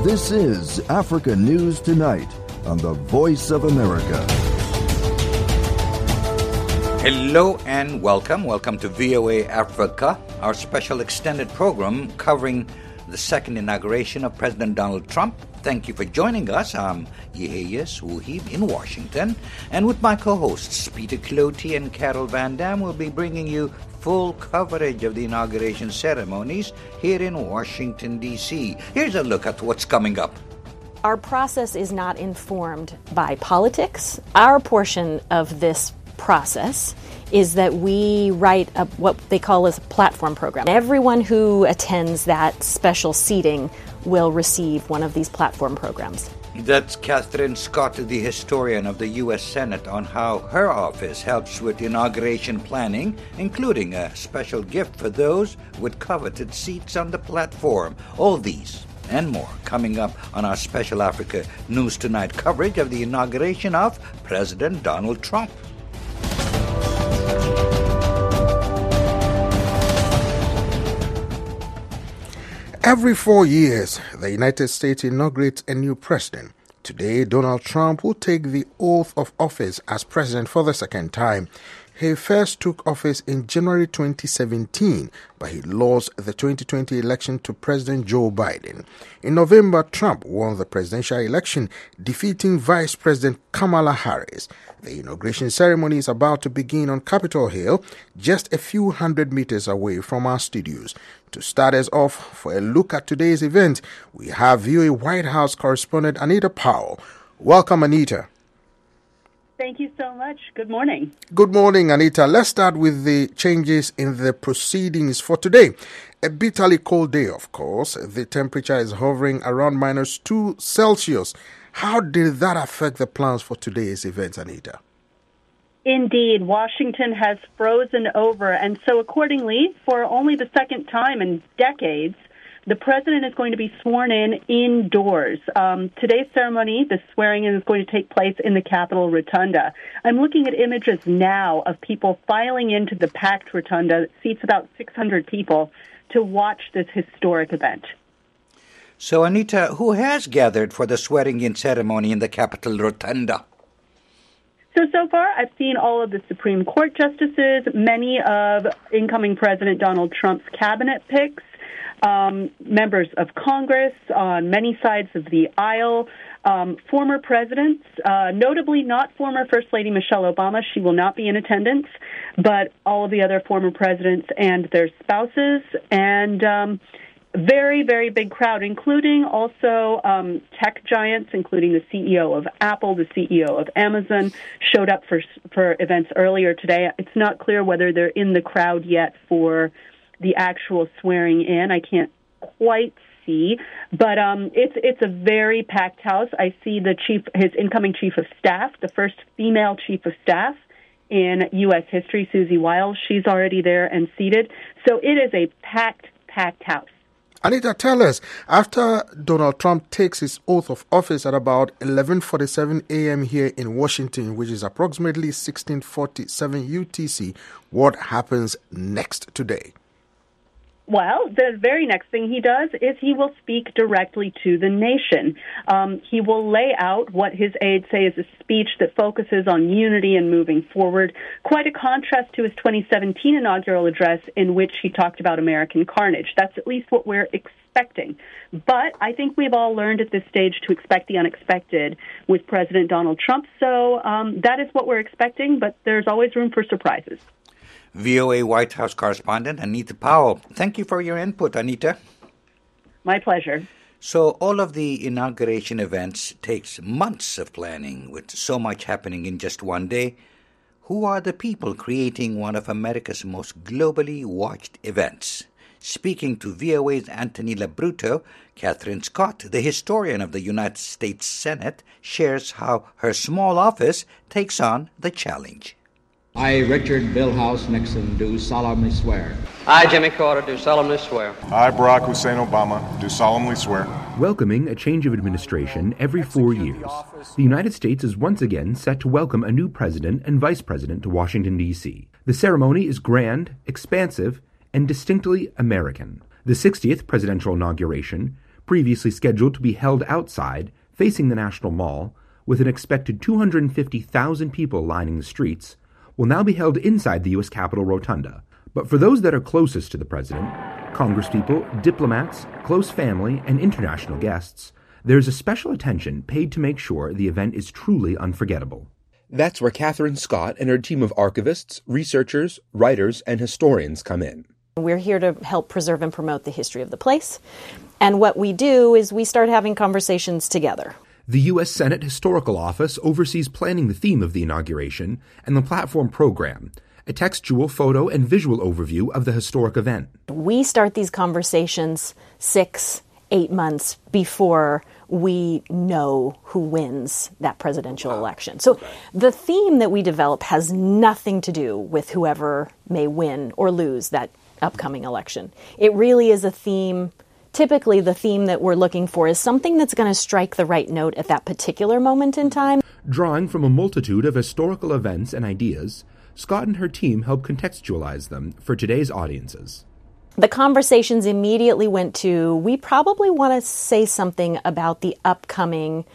This is Africa News Tonight on the Voice of America. Hello and welcome. Welcome to VOA Africa, our special extended program covering the second inauguration of President Donald Trump. Thank you for joining us. I'm Yeheyes Wuhib in Washington. And with my co-hosts, Peter Clotey and Carol Van Dam, we'll be bringing you full coverage of the inauguration ceremonies here in Washington, D.C. Here's a look at what's coming up. Our process is not informed by politics. Our portion of this process is that we write what they call a platform program. Everyone who attends that special seating will receive one of these platform programs. That's Catherine Scott, the historian of the U.S. Senate, on how her office helps with inauguration planning, including a special gift for those with coveted seats on the platform. All these and more coming up on our special Africa News Tonight coverage of the inauguration of President Donald Trump. Every 4 years, the United States inaugurates a new president. Today, Donald Trump will take the oath of office as president for the second time. He first took office in January 2017, but he lost the 2020 election to President Joe Biden. In November, Trump won the presidential election, defeating Vice President Kamala Harris. The inauguration ceremony is about to begin on Capitol Hill, just a few hundred meters away from our studios. To start us off for a look at today's event, we have VOA White House correspondent Anita Powell. Welcome, Anita. Thank you so much. Good morning. Good morning, Anita. Let's start with the changes in the proceedings for today. A bitterly cold day, of course. The temperature is hovering around -2 Celsius. How did that affect the plans for today's event, Anita? Indeed, Washington has frozen over, and so accordingly, for only the second time in decades, the president is going to be sworn in indoors. Today's ceremony, the swearing-in, is going to take place in the Capitol Rotunda. I'm looking at images now of people filing into the packed rotunda that seats about 600 people to watch this historic event. So, Anita, who has gathered for the swearing-in ceremony in the Capitol Rotunda? So far, I've seen all of the Supreme Court justices, many of incoming President Donald Trump's cabinet picks, members of Congress on many sides of the aisle, former presidents, notably not former First Lady Michelle Obama. She will not be in attendance, but all of the other former presidents and their spouses, and very, very big crowd, including also tech giants, including the CEO of Apple, the CEO of Amazon, showed up for events earlier today. It's not clear whether they're in the crowd yet for the actual swearing in. I can't quite see, but it's a very packed house. I see his incoming chief of staff, the first female chief of staff in U.S. history, Susie Wiles. She's already there and seated. So it is a packed house. Anita, tell us, after Donald Trump takes his oath of office at about 11:47 a.m. here in Washington, which is approximately 16:47 UTC, what happens next today? Well, the very next thing he does is he will speak directly to the nation. He will lay out what his aides say is a speech that focuses on unity and moving forward, quite a contrast to his 2017 inaugural address in which he talked about American carnage. That's at least what we're expecting. But I think we've all learned at this stage to expect the unexpected with President Donald Trump. So that is what we're expecting, but there's always room for surprises. VOA White House correspondent Anita Powell. Thank you for your input, Anita. My pleasure. So all of the inauguration events takes months of planning with so much happening in just one day. Who are the people creating one of America's most globally watched events? Speaking to VOA's Anthony Labruto, Catherine Scott, the historian of the United States Senate, shares how her small office takes on the challenge. I, Richard Milhous Nixon, do solemnly swear. I, Jimmy Carter, do solemnly swear. I, Barack Hussein Obama, do solemnly swear. Welcoming a change of administration every 4 years, the United States is once again set to welcome a new president and vice president to Washington, D.C. The ceremony is grand, expansive, and distinctly American. The 60th presidential inauguration previously scheduled to be held outside, facing the National Mall, with an expected 250,000 people lining the streets, will now be held inside the U.S. Capitol Rotunda. But for those that are closest to the president, congresspeople, diplomats, close family, and international guests, there's a special attention paid to make sure the event is truly unforgettable. That's where Catherine Scott and her team of archivists, researchers, writers, and historians come in. We're here to help preserve and promote the history of the place. And what we do is we start having conversations together. The U.S. Senate Historical Office oversees planning the theme of the inauguration and the platform program, a textual, photo, and visual overview of the historic event. We start these conversations 6-8 months before we know who wins that presidential election. So the theme that we develop has nothing to do with whoever may win or lose that upcoming election. It really is a theme. Typically, the theme that we're looking for is something that's going to strike the right note at that particular moment in time. Drawing from a multitude of historical events and ideas, Scott and her team help contextualize them for today's audiences. The conversations immediately went to, we probably want to say something about the upcoming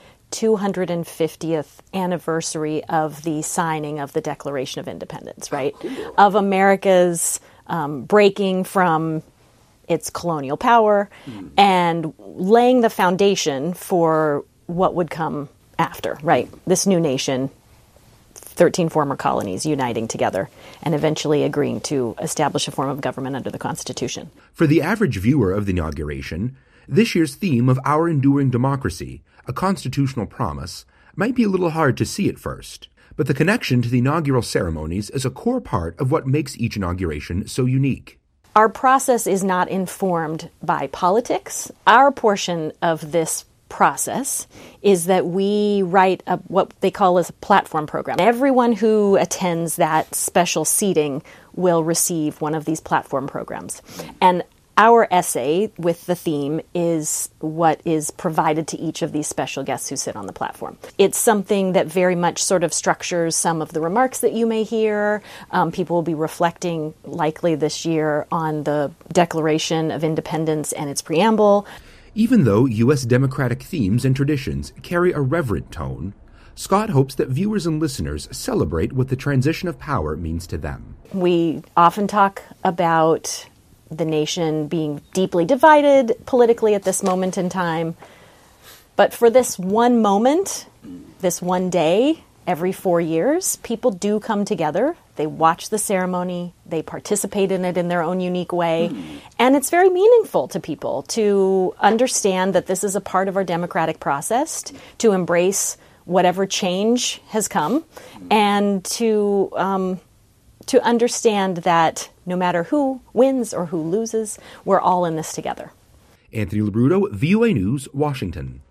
250th anniversary of the signing of the Declaration of Independence, right? Of America's breaking from its colonial power and laying the foundation for what would come after, right? This new nation, 13 former colonies uniting together and eventually agreeing to establish a form of government under the Constitution. For the average viewer of the inauguration, this year's theme of Our Enduring Democracy, a constitutional promise, might be a little hard to see at first. But the connection to the inaugural ceremonies is a core part of what makes each inauguration so unique. Our process is not informed by politics. Our portion of this process is that we write what they call as a platform program. Everyone who attends that special seating will receive one of these platform programs. And our essay with the theme is what is provided to each of these special guests who sit on the platform. It's something that very much sort of structures some of the remarks that you may hear. People will be reflecting likely this year on the Declaration of Independence and its preamble. Even though U.S. democratic themes and traditions carry a reverent tone, Scott hopes that viewers and listeners celebrate what the transition of power means to them. We often talk about the nation being deeply divided politically at this moment in time. But for this one moment, this one day, every 4 years, people do come together. They watch the ceremony. They participate in it in their own unique way. And it's very meaningful to people to understand that this is a part of our democratic process, to embrace whatever change has come, and to understand that no matter who wins or who loses, we're all in this together. Anthony Labruto, VOA News, Washington.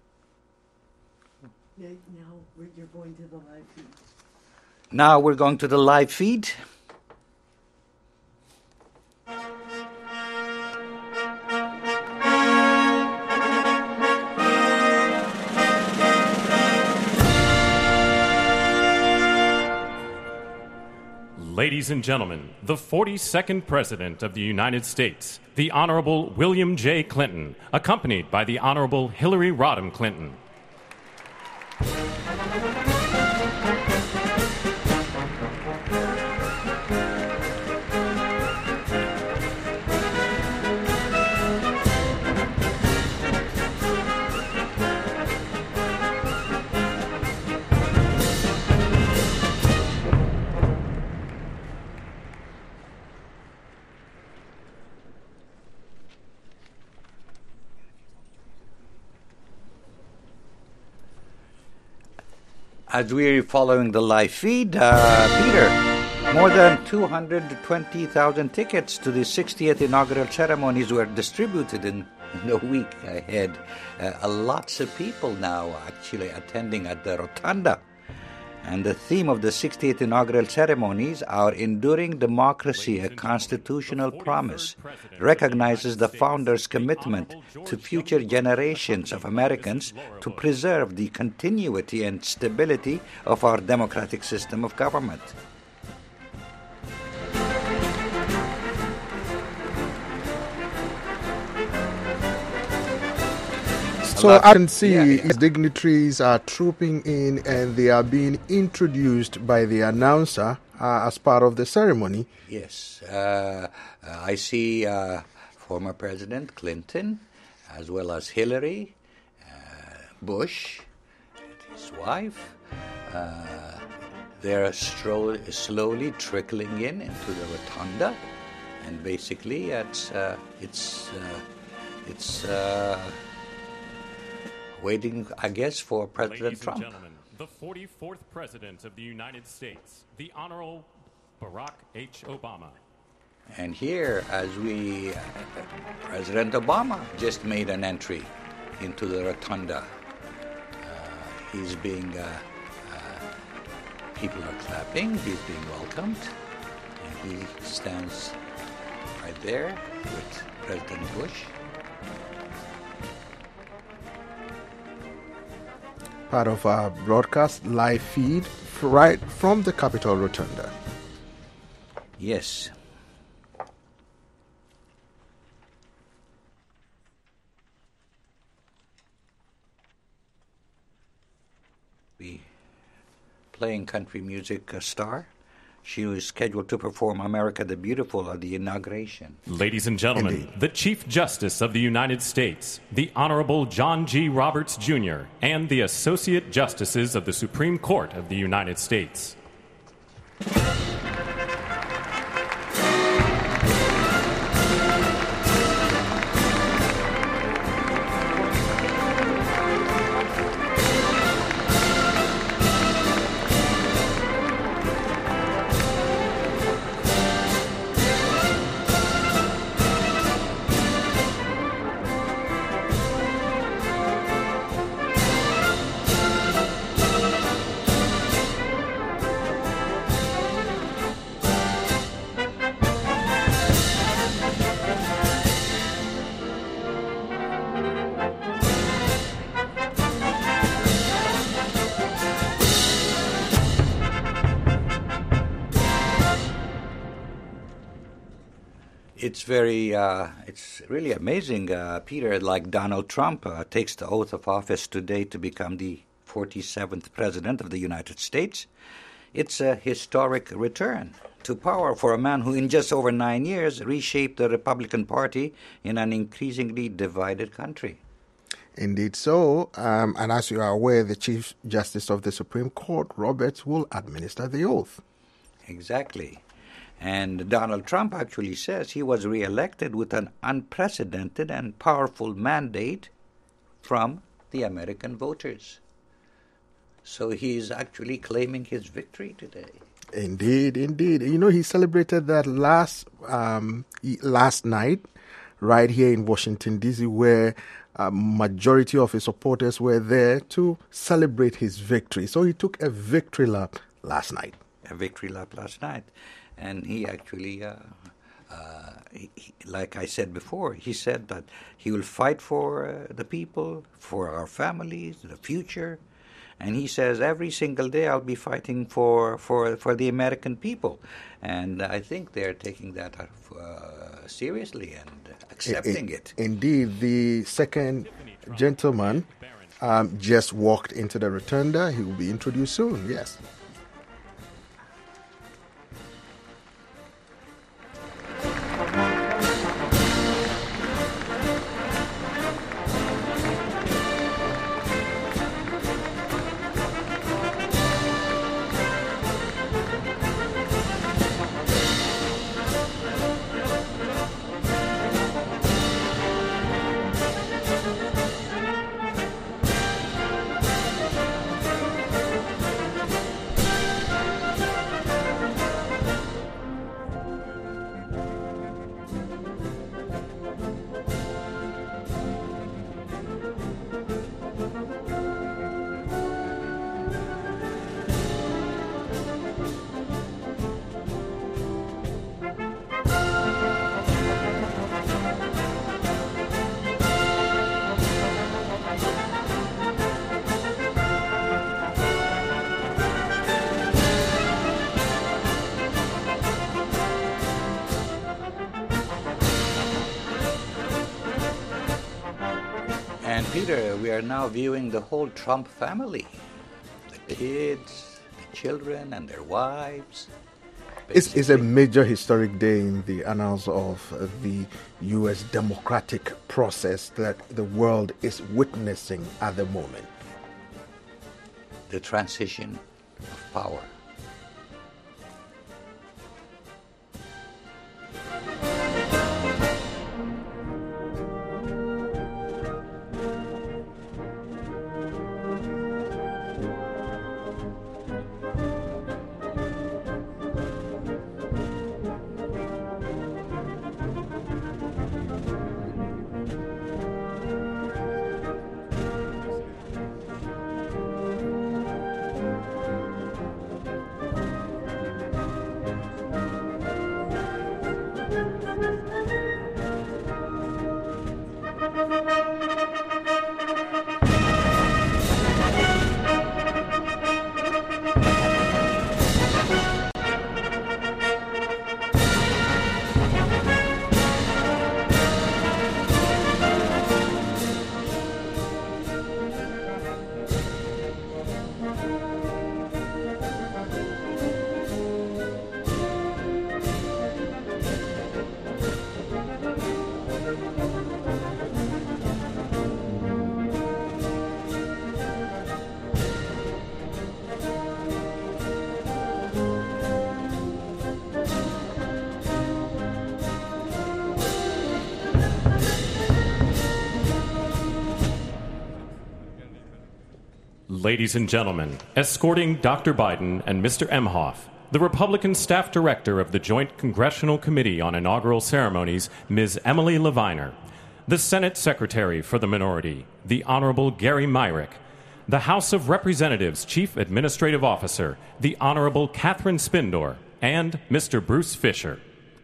Now we're going to the live feed. Ladies and gentlemen, the 42nd President of the United States, the Honorable William J. Clinton, accompanied by the Honorable Hillary Rodham Clinton. As we're following the live feed, Peter, more than 220,000 tickets to the 60th inaugural ceremonies were distributed in a week ahead. Lots of people now actually attending at the Rotunda. And the theme of the 60th inaugural ceremonies, Our Enduring Democracy, a Constitutional Promise, recognizes the founders' commitment to future generations of Americans to preserve the continuity and stability of our democratic system of government. So I can see dignitaries are trooping in and they are being introduced by the announcer as part of the ceremony. Yes. I see former President Clinton, as well as Hillary, Bush, and his wife. They're slowly trickling into the rotunda, and basically it's waiting, I guess, for President Trump. Ladies and gentlemen, the 44th President of the United States, the Honorable Barack H. Obama. And here, President Obama just made an entry into the rotunda. He's being, people are clapping, he's being welcomed, and he stands right there with President Bush. Part of our broadcast live feed right from the Capitol Rotunda. Yes. We playing country music star. She was scheduled to perform America the Beautiful at the inauguration. Ladies and gentlemen, the Chief Justice of the United States, the Honorable John G. Roberts, Jr., and the Associate Justices of the Supreme Court of the United States. It's really amazing, Peter, like Donald Trump takes the oath of office today to become the 47th President of the United States. It's a historic return to power for a man who in just over 9 years reshaped the Republican Party in an increasingly divided country. Indeed so, and as you are aware, the Chief Justice of the Supreme Court, Roberts, will administer the oath. Exactly. And Donald Trump actually says he was reelected with an unprecedented and powerful mandate from the American voters. So he is actually claiming his victory today. Indeed, indeed. You know, he celebrated that last night right here in Washington, D.C., where a majority of his supporters were there to celebrate his victory. So he took a victory lap last night. And he actually, like I said before, he said that he will fight for the people, for our families, the future. And he says every single day I'll be fighting for the American people. And I think they're taking that seriously and accepting it. Indeed, the second gentleman just walked into the rotunda. He will be introduced soon, yes. And Peter, we are now viewing the whole Trump family, the kids, the children, and their wives. It's a major historic day in the annals of the U.S. democratic process that the world is witnessing at the moment. The transition of power. Ladies and gentlemen, escorting Dr. Biden and Mr. Emhoff, the Republican staff director of the Joint Congressional Committee on Inaugural Ceremonies, Ms. Emily Leviner, the Senate Secretary for the Minority, the Honorable Gary Myrick, the House of Representatives Chief Administrative Officer, the Honorable Catherine Spindor, and Mr. Bruce Fisher.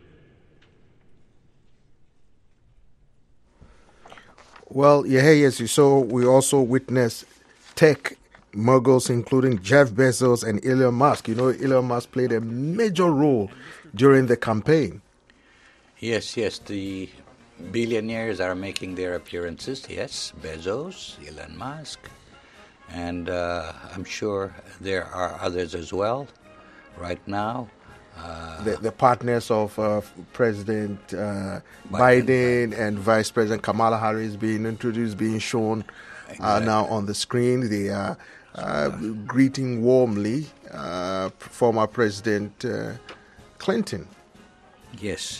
Well, as you saw, we also witnessed tech moguls, including Jeff Bezos and Elon Musk. You know, Elon Musk played a major role during the campaign. Yes, the billionaires are making their appearances. Yes, Bezos, Elon Musk, and I'm sure there are others as well right now. The partners of President Biden and Vice President Kamala Harris being introduced, being shown now on the screen. They are greeting warmly former President Clinton. Yes.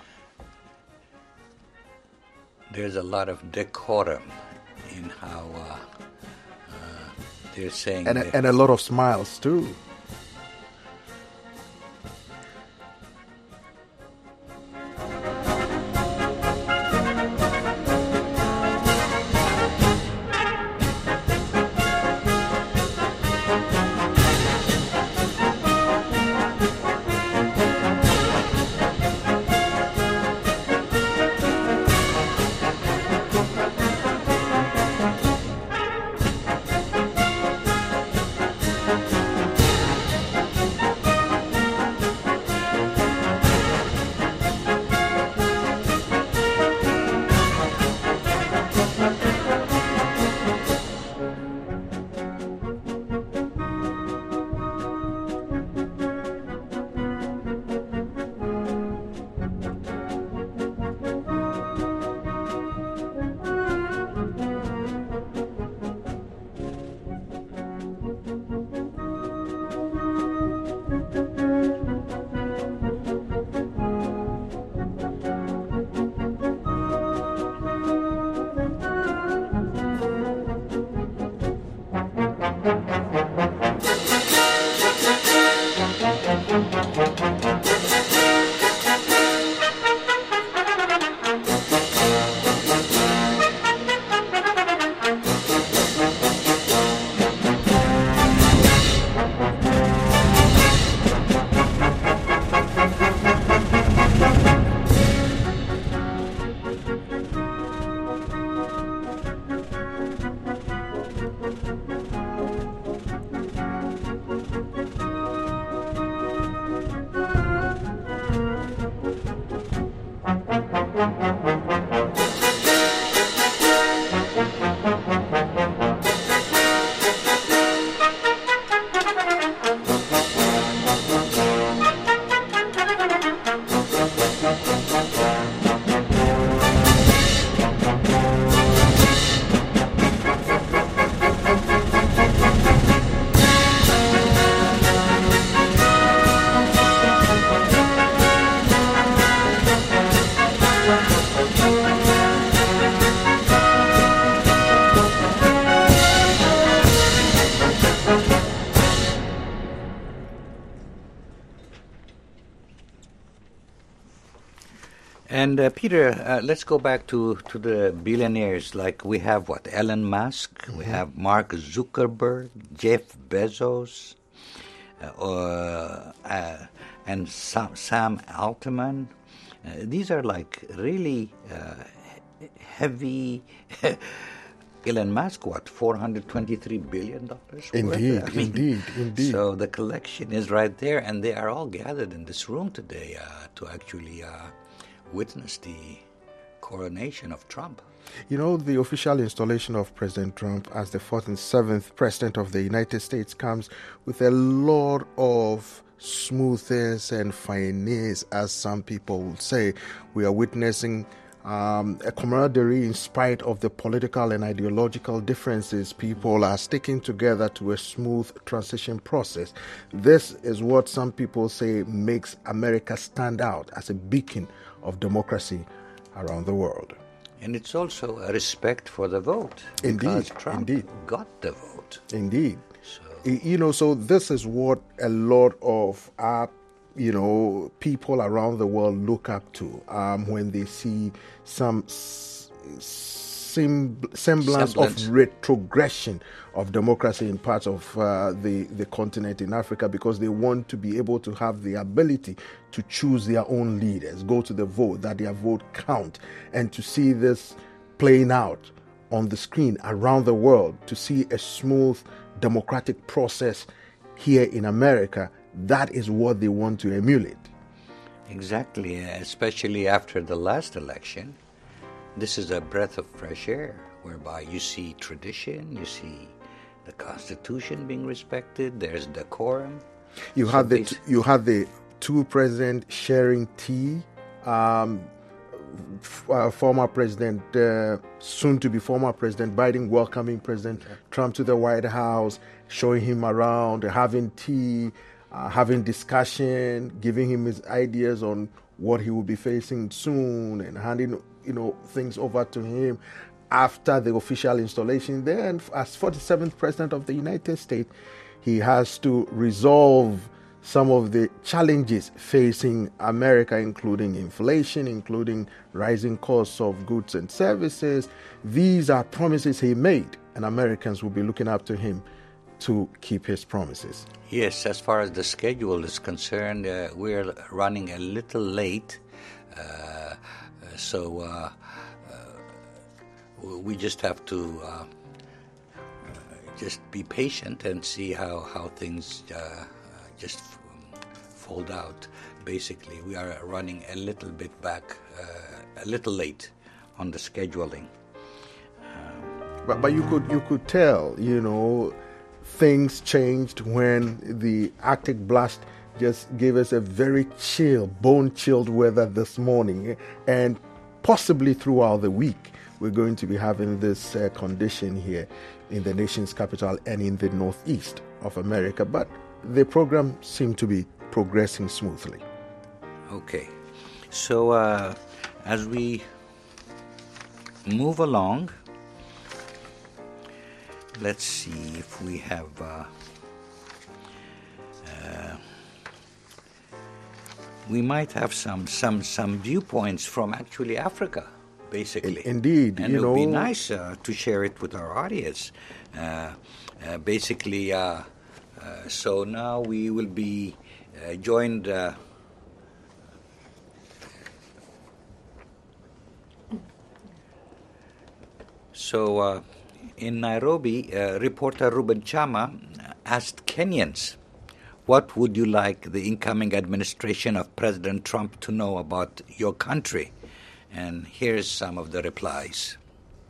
There's a lot of decorum in how they're saying. And a lot of smiles, too. And Peter, let's go back to the billionaires. Like we have Elon Musk, we have Mark Zuckerberg, Jeff Bezos, and Sam Altman. These are like really heavy. Elon Musk, $423 billion? Indeed. So the collection is right there, and they are all gathered in this room today to actually witness the coronation of Trump. You know, the official installation of President Trump as the 47th President of the United States comes with a lot of smoothness and finesse, as some people will say. We are witnessing a camaraderie in spite of the political and ideological differences. People are sticking together to a smooth transition process. This is what some people say makes America stand out as a beacon of democracy around the world. And it's also a respect for the vote. Because Trump got the vote. Indeed. So this is what a lot of our people around the world look up to when they see some semblance of retrogression of democracy in parts of the continent in Africa, because they want to be able to have the ability to choose their own leaders, go to the vote, that their vote count, and to see this playing out on the screen around the world, to see a smooth democratic process here in America. That is what they want to emulate. Exactly, especially after the last election. This is a breath of fresh air, whereby you see tradition, you see the Constitution being respected, there's decorum. You had the two presidents sharing tea. Former President, soon-to-be former President Biden welcoming President Trump to the White House, showing him around, having tea, having discussion, giving him his ideas on what he will be facing soon, and handing things over to him after the official installation. Then, as 47th President of the United States, he has to resolve some of the challenges facing America, including inflation, including rising costs of goods and services. These are promises he made, and Americans will be looking up to him to keep his promises. Yes, as far as the schedule is concerned, we're running a little late, so we just have to just be patient and see how things just fold out. Basically, we are running a little bit back, a little late on the scheduling. But you could tell, things changed when the Arctic blast just gave us a very bone-chilled weather this morning, and possibly throughout the week we're going to be having this condition here in the nation's capital and in the northeast of America. But the program seemed to be progressing smoothly. Okay, so as we move along, let's see if we have we might have some viewpoints from actually Africa, basically. Indeed, and it would be nice to share it with our audience. Basically, so now we will be joined. In Nairobi, reporter Ruben Chama asked Kenyans, what would you like the incoming administration of President Trump to know about your country? And here's some of the replies.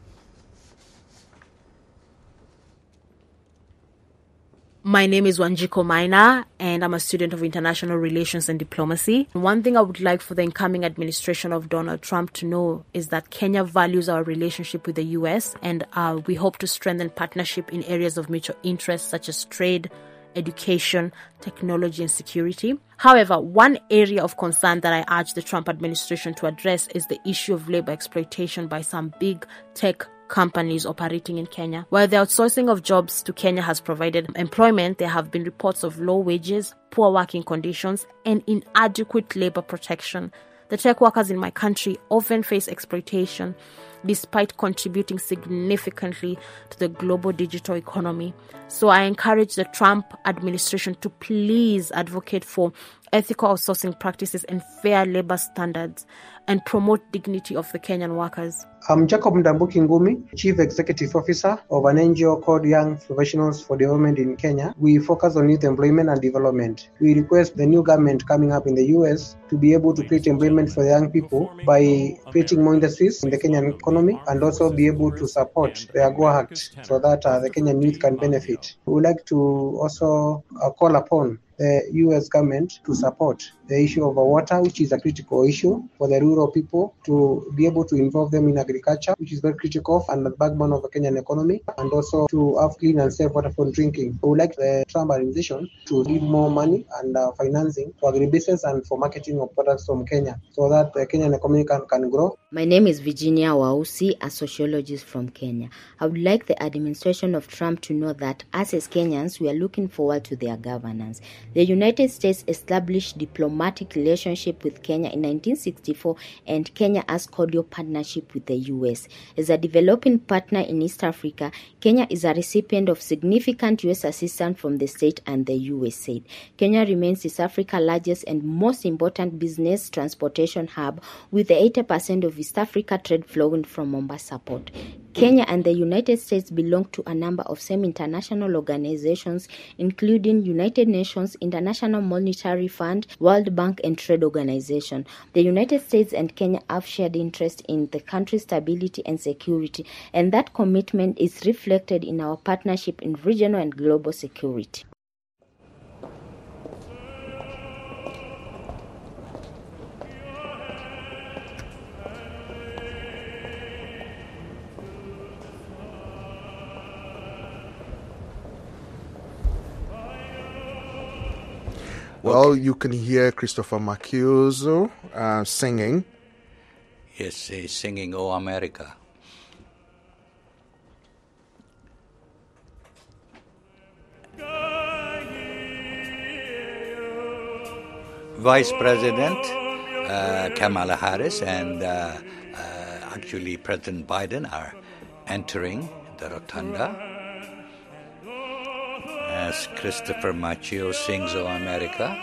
My name is Wanjiko Maina, and I'm a student of international relations and diplomacy. One thing I would like for the incoming administration of Donald Trump to know is that Kenya values our relationship with the U.S., and we hope to strengthen partnership in areas of mutual interest such as trade, education, technology, and security. However, one area of concern that I urge the Trump administration to address is the issue of labor exploitation by some big tech companies operating in Kenya. While the outsourcing of jobs to Kenya has provided employment, there have been reports of low wages, poor working conditions, and inadequate labor protection The tech workers in my country often face exploitation despite contributing significantly to the global digital economy. So I encourage the Trump administration to please advocate for ethical outsourcing practices and fair labor standards and promote dignity of the Kenyan workers. I'm Jacob Ndambuki Ngumi, Chief Executive Officer of an NGO called Young Professionals for Development in Kenya. We focus on youth employment and development. We request the new government coming up in the US to be able to create employment for the young people by creating more industries in the Kenyan economy and also be able to support the AGOA Act so that the Kenyan youth can benefit. We would like to also call upon the U.S. government to support the issue of water, which is a critical issue for the rural people, to be able to involve them in agriculture, which is very critical and the backbone of the Kenyan economy, and also to have clean and safe water for drinking. We would like the Trump administration to give more money and financing for agribusiness and for marketing of products from Kenya so that the Kenyan economy can grow. My name is Virginia Wausi, a sociologist from Kenya. I would like the administration of Trump to know that us as Kenyans, we are looking forward to their governance. The United States established diplomatic relationship with Kenya in 1964, and Kenya has cordial partnership with the U.S. As a developing partner in East Africa, Kenya is a recipient of significant U.S. assistance from the state and the USA. Kenya remains East Africa's largest and most important business transportation hub, with 80% of East Africa trade flowing from Mombasa Port. Kenya and the United States belong to a number of semi-international organizations, including United Nations, International Monetary Fund, World Bank, and Trade Organization. The United States and Kenya have shared interest in the country's stability and security, and that commitment is reflected in our partnership in regional and global security. Well, you can hear Christopher Macchiuso singing. Yes, he's singing "Oh America." Vice President Kamala Harris and actually President Biden are entering the rotunda as Christopher Macchio sings "Oh America."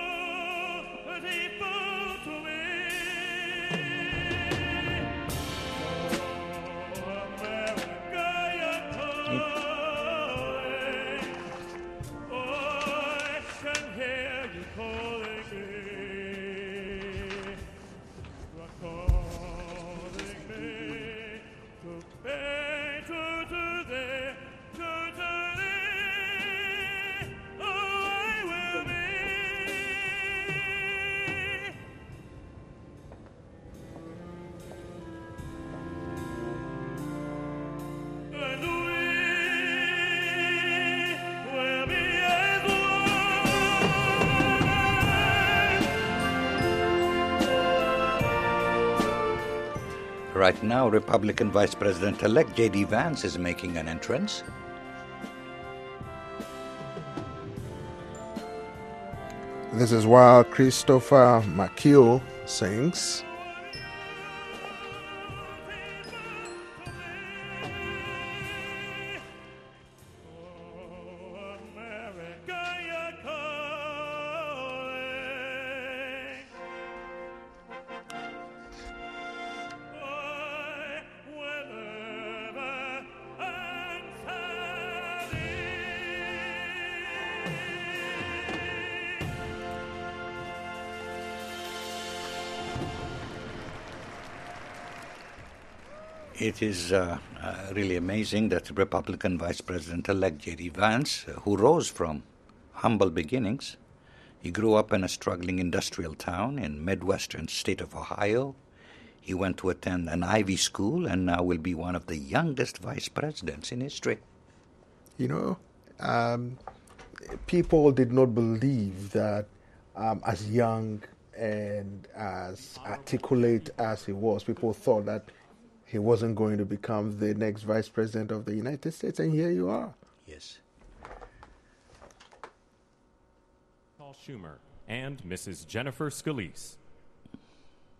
Right now, Republican Vice President-elect J.D. Vance is making an entrance. This is while Christopher Macchio sings. It is really amazing that Republican Vice President-elect J.D. Vance, who rose from humble beginnings, he grew up in a struggling industrial town in Midwestern state of Ohio. He went to attend an Ivy school and now will be one of the youngest vice presidents in history. You know, people did not believe that as young and as articulate as he was, people thought that he wasn't going to become the next vice president of the United States, and here you are. Yes. Paul Schumer and Mrs. Jennifer Scalise.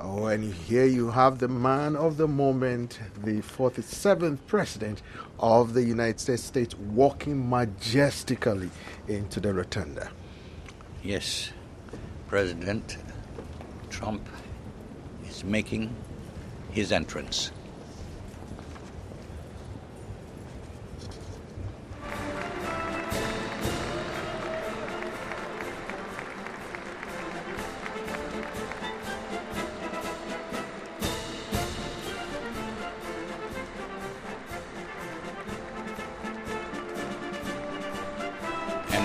Oh, and here you have the man of the moment, the 47th president of the United States walking majestically into the rotunda. Yes, President Trump is making his entrance. And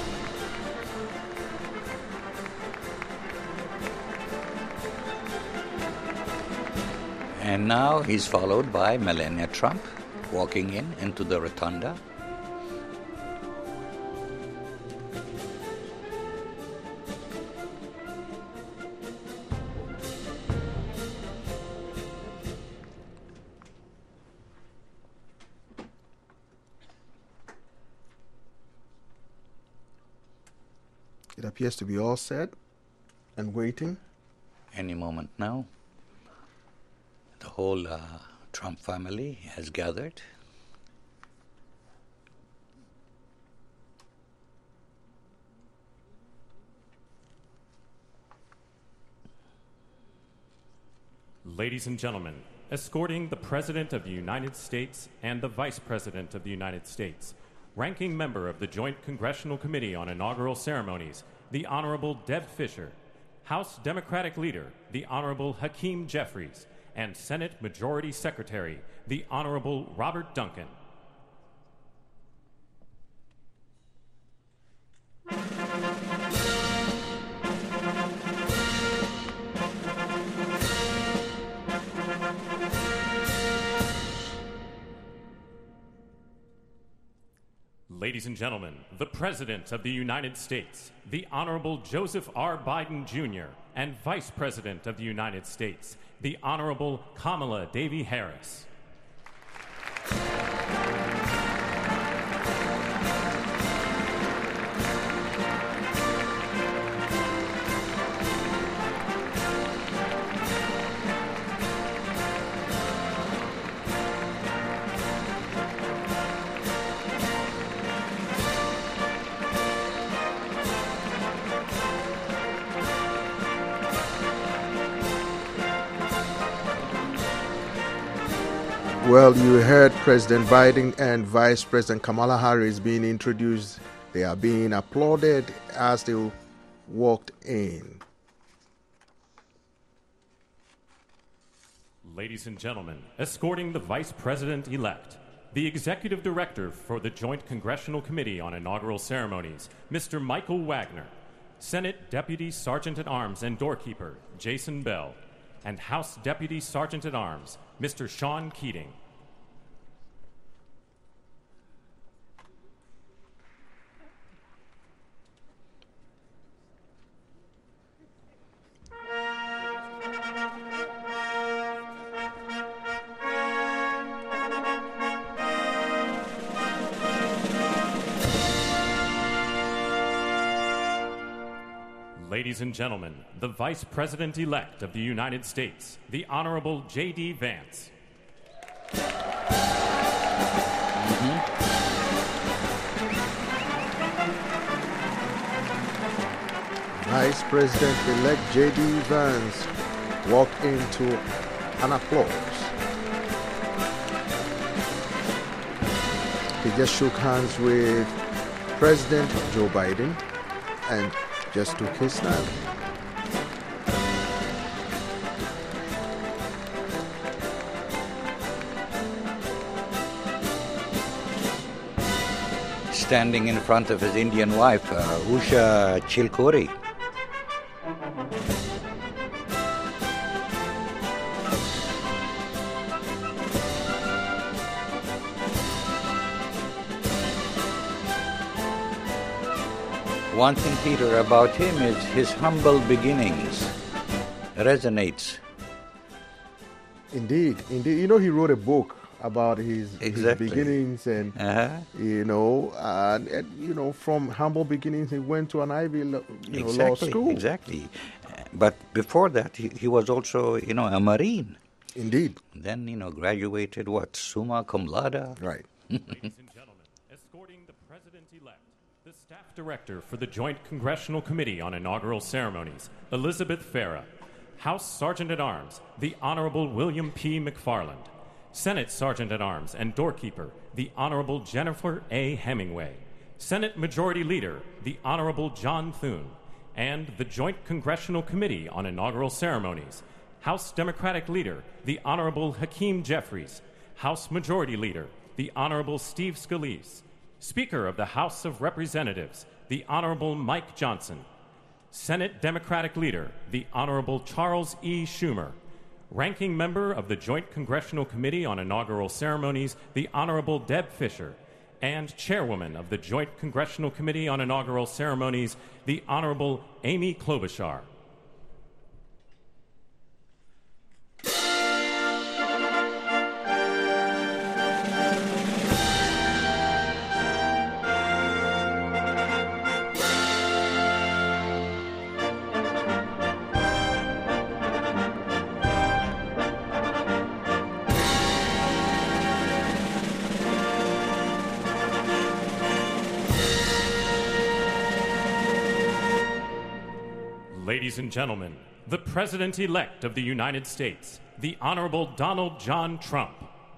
And now he's followed by Melania Trump walking into the rotunda. It appears to be all set and waiting. Any moment now. The whole Trump family has gathered. Ladies and gentlemen, escorting the President of the United States and the Vice President of the United States, Ranking Member of the Joint Congressional Committee on Inaugural Ceremonies, the Honorable Deb Fischer, House Democratic Leader, the Honorable Hakeem Jeffries, and Senate Majority Secretary, the Honorable Robert Duncan. Ladies and gentlemen, the President of the United States, the Honorable Joseph R. Biden Jr., and Vice President of the United States, the Honorable Kamala Devi Harris. Well, you heard President Biden and Vice President Kamala Harris being introduced. They are being applauded as they walked in. Ladies and gentlemen, escorting the Vice President-elect, the Executive Director for the Joint Congressional Committee on Inaugural Ceremonies, Mr. Michael Wagner, Senate Deputy Sergeant-at-Arms and Doorkeeper, Jason Bell, and House Deputy Sergeant-at-Arms, Mr. Sean Keating. Ladies and gentlemen, the Vice President-elect of the United States, the Honorable J.D. Vance. Vice President-elect J.D. Vance walked into an applause. He just shook hands with President Joe Biden and just took his stand. Standing in front of his Indian wife, Usha Chilkuri. One thing, Peter, about him is his humble beginnings. Resonates. Indeed. You know, he wrote a book about his beginnings and, and from humble beginnings, he went to an Ivy law school. Exactly. But before that, he was also, a Marine. Indeed. Then, graduated, summa cum laude? Right. Ladies and gentlemen, escorting the President-elect, the Staff Director for the Joint Congressional Committee on Inaugural Ceremonies, Elizabeth Farah, House Sergeant-at-Arms, the Honorable William P. McFarland, Senate Sergeant-at-Arms and Doorkeeper, the Honorable Jennifer A. Hemingway, Senate Majority Leader, the Honorable John Thune, and the Joint Congressional Committee on Inaugural Ceremonies, House Democratic Leader, the Honorable Hakeem Jeffries, House Majority Leader, the Honorable Steve Scalise, Speaker of the House of Representatives, the Honorable Mike Johnson, Senate Democratic Leader, the Honorable Charles E. Schumer, Ranking Member of the Joint Congressional Committee on Inaugural Ceremonies, the Honorable Deb Fischer, and Chairwoman of the Joint Congressional Committee on Inaugural Ceremonies, the Honorable Amy Klobuchar. Ladies and gentlemen, the President-elect of the United States, the Honorable Donald John Trump.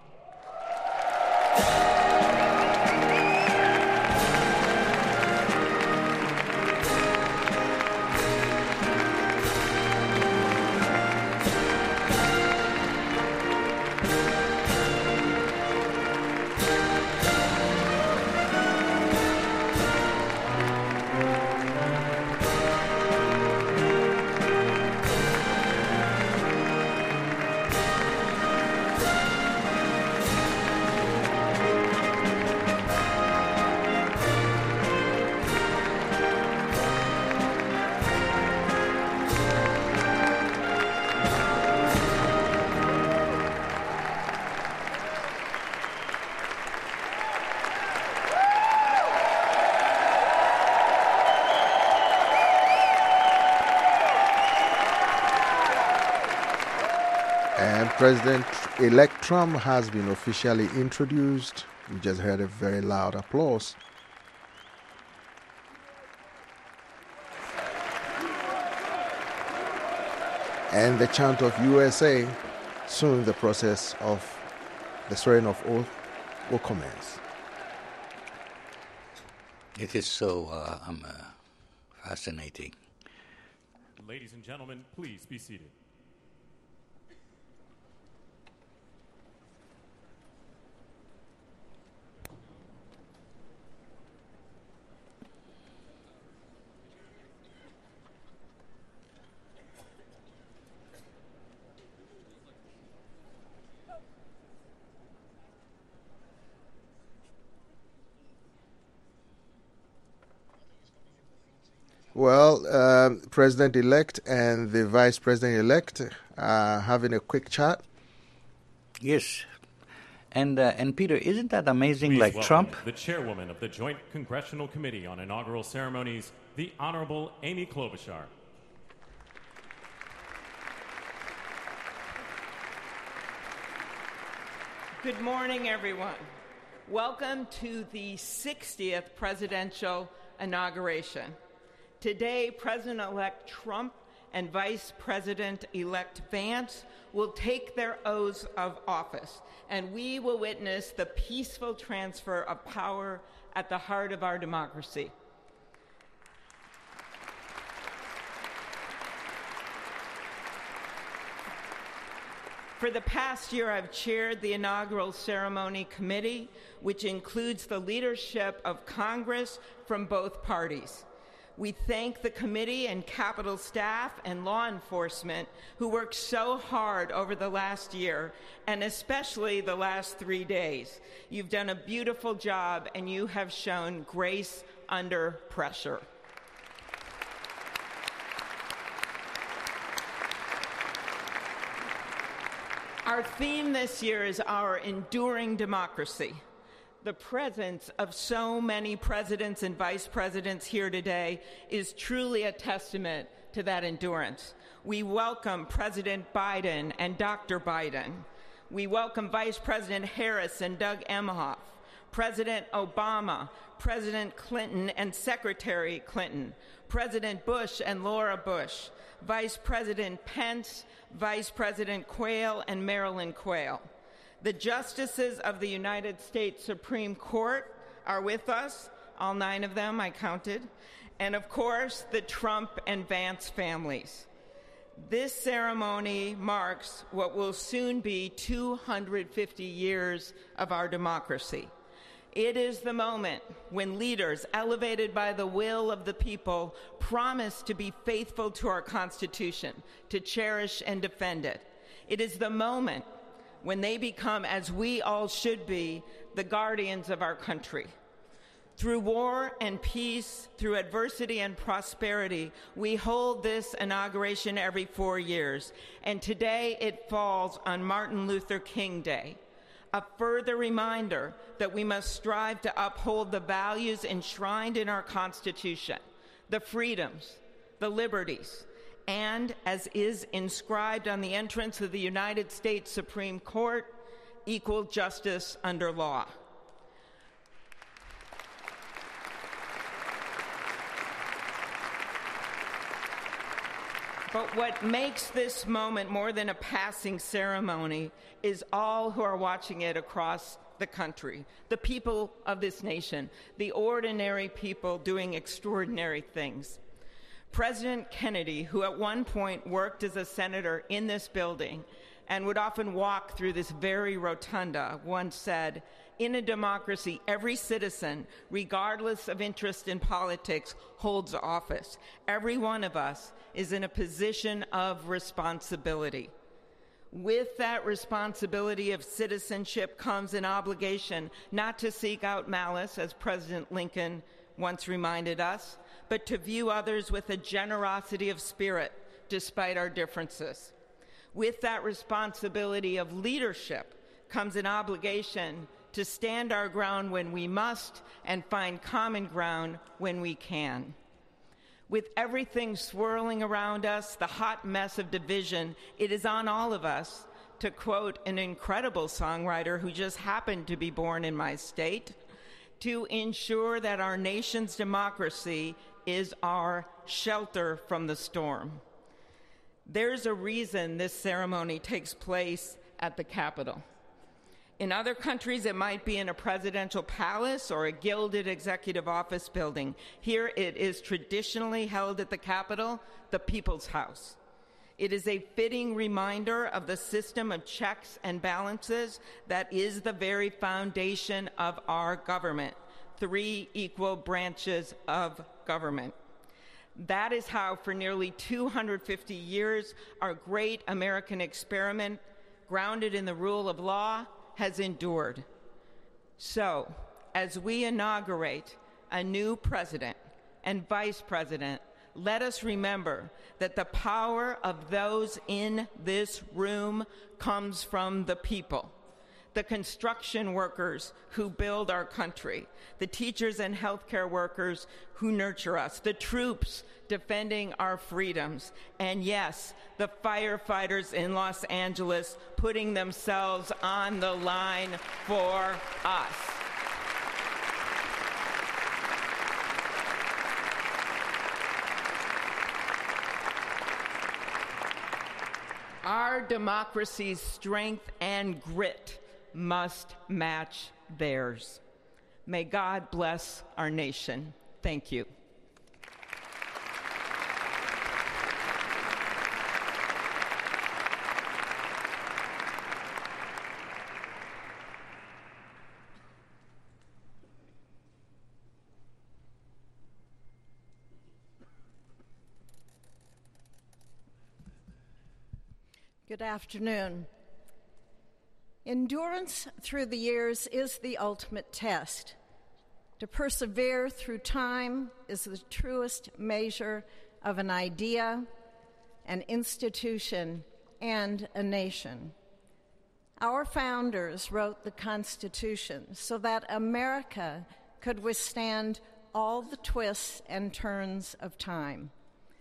And President-elect Trump has been officially introduced. We just heard a very loud applause. And the chant of USA. Soon the process of the swearing of oath will commence. It is so fascinating. Ladies and gentlemen, please be seated. Well, President-elect and the Vice President-elect are having a quick chat. Yes. And Peter, isn't that amazing? Please like welcome Trump? The Chairwoman of the Joint Congressional Committee on Inaugural Ceremonies, the Honorable Amy Klobuchar. Good morning, everyone. Welcome to the 60th presidential inauguration. Today, President-elect Trump and Vice President-elect Vance will take their oaths of office, and we will witness the peaceful transfer of power at the heart of our democracy. For the past year, I've chaired the inaugural ceremony committee, which includes the leadership of Congress from both parties. We thank the committee and Capitol staff and law enforcement who worked so hard over the last year, and especially the last 3 days. You've done a beautiful job, and you have shown grace under pressure. Our theme this year is our enduring democracy. The presence of so many presidents and vice presidents here today is truly a testament to that endurance. We welcome President Biden and Dr. Biden. We welcome Vice President Harris and Doug Emhoff, President Obama, President Clinton and Secretary Clinton, President Bush and Laura Bush, Vice President Pence, Vice President Quayle and Marilyn Quayle. The justices of the United States Supreme Court are with us, all 9 of them I counted, and of course the Trump and Vance families. This ceremony marks what will soon be 250 years of our democracy. It is the moment when leaders, elevated by the will of the people, promise to be faithful to our Constitution, to cherish and defend it. It is the moment when they become, as we all should be, the guardians of our country. Through war and peace, through adversity and prosperity, we hold this inauguration every 4 years, and today it falls on Martin Luther King Day. A further reminder that we must strive to uphold the values enshrined in our Constitution, the freedoms, the liberties, and, as is inscribed on the entrance of the United States Supreme Court, equal justice under law. But what makes this moment more than a passing ceremony is all who are watching it across the country, the people of this nation, the ordinary people doing extraordinary things. President Kennedy, who at one point worked as a senator in this building and would often walk through this very rotunda, once said, "In a democracy, every citizen, regardless of interest in politics, holds office. Every one of us is in a position of responsibility." With that responsibility of citizenship comes an obligation not to seek out malice, as President Lincoln once reminded us, but to view others with a generosity of spirit despite our differences. With that responsibility of leadership comes an obligation to stand our ground when we must and find common ground when we can. With everything swirling around us, the hot mess of division, it is on all of us, to quote an incredible songwriter who just happened to be born in my state, to ensure that our nation's democracy is our shelter from the storm. There's a reason this ceremony takes place at the Capitol. In other countries, it might be in a presidential palace or a gilded executive office building. Here it is traditionally held at the Capitol, the People's House. It is a fitting reminder of the system of checks and balances that is the very foundation of our government, 3 equal branches of government. That is how, for nearly 250 years, our great American experiment, grounded in the rule of law, has endured. So, as we inaugurate a new president and vice president, let us remember that the power of those in this room comes from the people. The construction workers who build our country, the teachers and healthcare workers who nurture us, the troops defending our freedoms, and yes, the firefighters in Los Angeles putting themselves on the line for us. Our democracy's strength and grit must match theirs. May God bless our nation. Thank you. Good afternoon. Endurance through the years is the ultimate test. To persevere through time is the truest measure of an idea, an institution, and a nation. Our founders wrote the Constitution so that America could withstand all the twists and turns of time.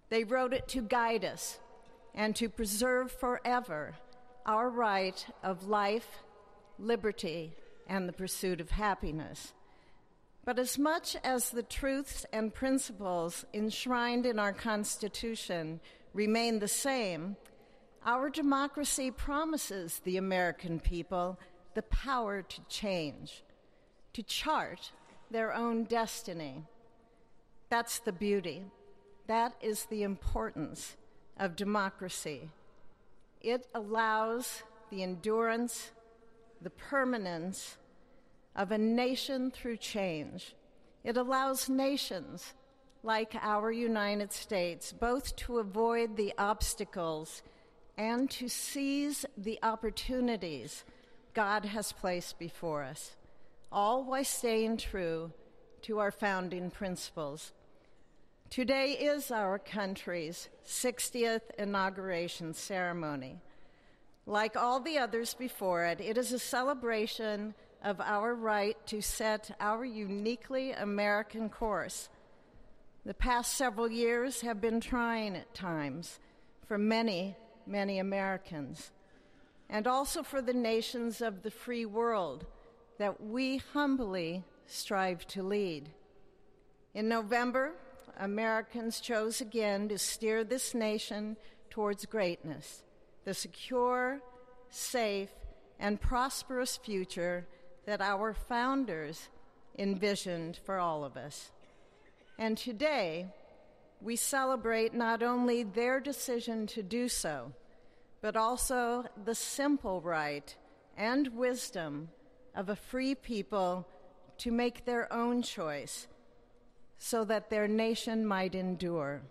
They wrote it to guide us and to preserve forever our right of life, liberty, and the pursuit of happiness. But as much as the truths and principles enshrined in our Constitution remain the same, our democracy promises the American people the power to change, to chart their own destiny. That's the beauty. That is the importance of democracy. It allows the endurance, the permanence of a nation through change. It allows nations like our United States both to avoid the obstacles and to seize the opportunities God has placed before us, all while staying true to our founding principles. Today is our country's 60th inauguration ceremony. Like all the others before it, it is a celebration of our right to set our uniquely American course. The past several years have been trying at times for many, many Americans, and also for the nations of the free world that we humbly strive to lead. In November, Americans chose again to steer this nation towards greatness, the secure, safe, and prosperous future that our founders envisioned for all of us. And today, we celebrate not only their decision to do so, but also the simple right and wisdom of a free people to make their own choice so that their nation might endure.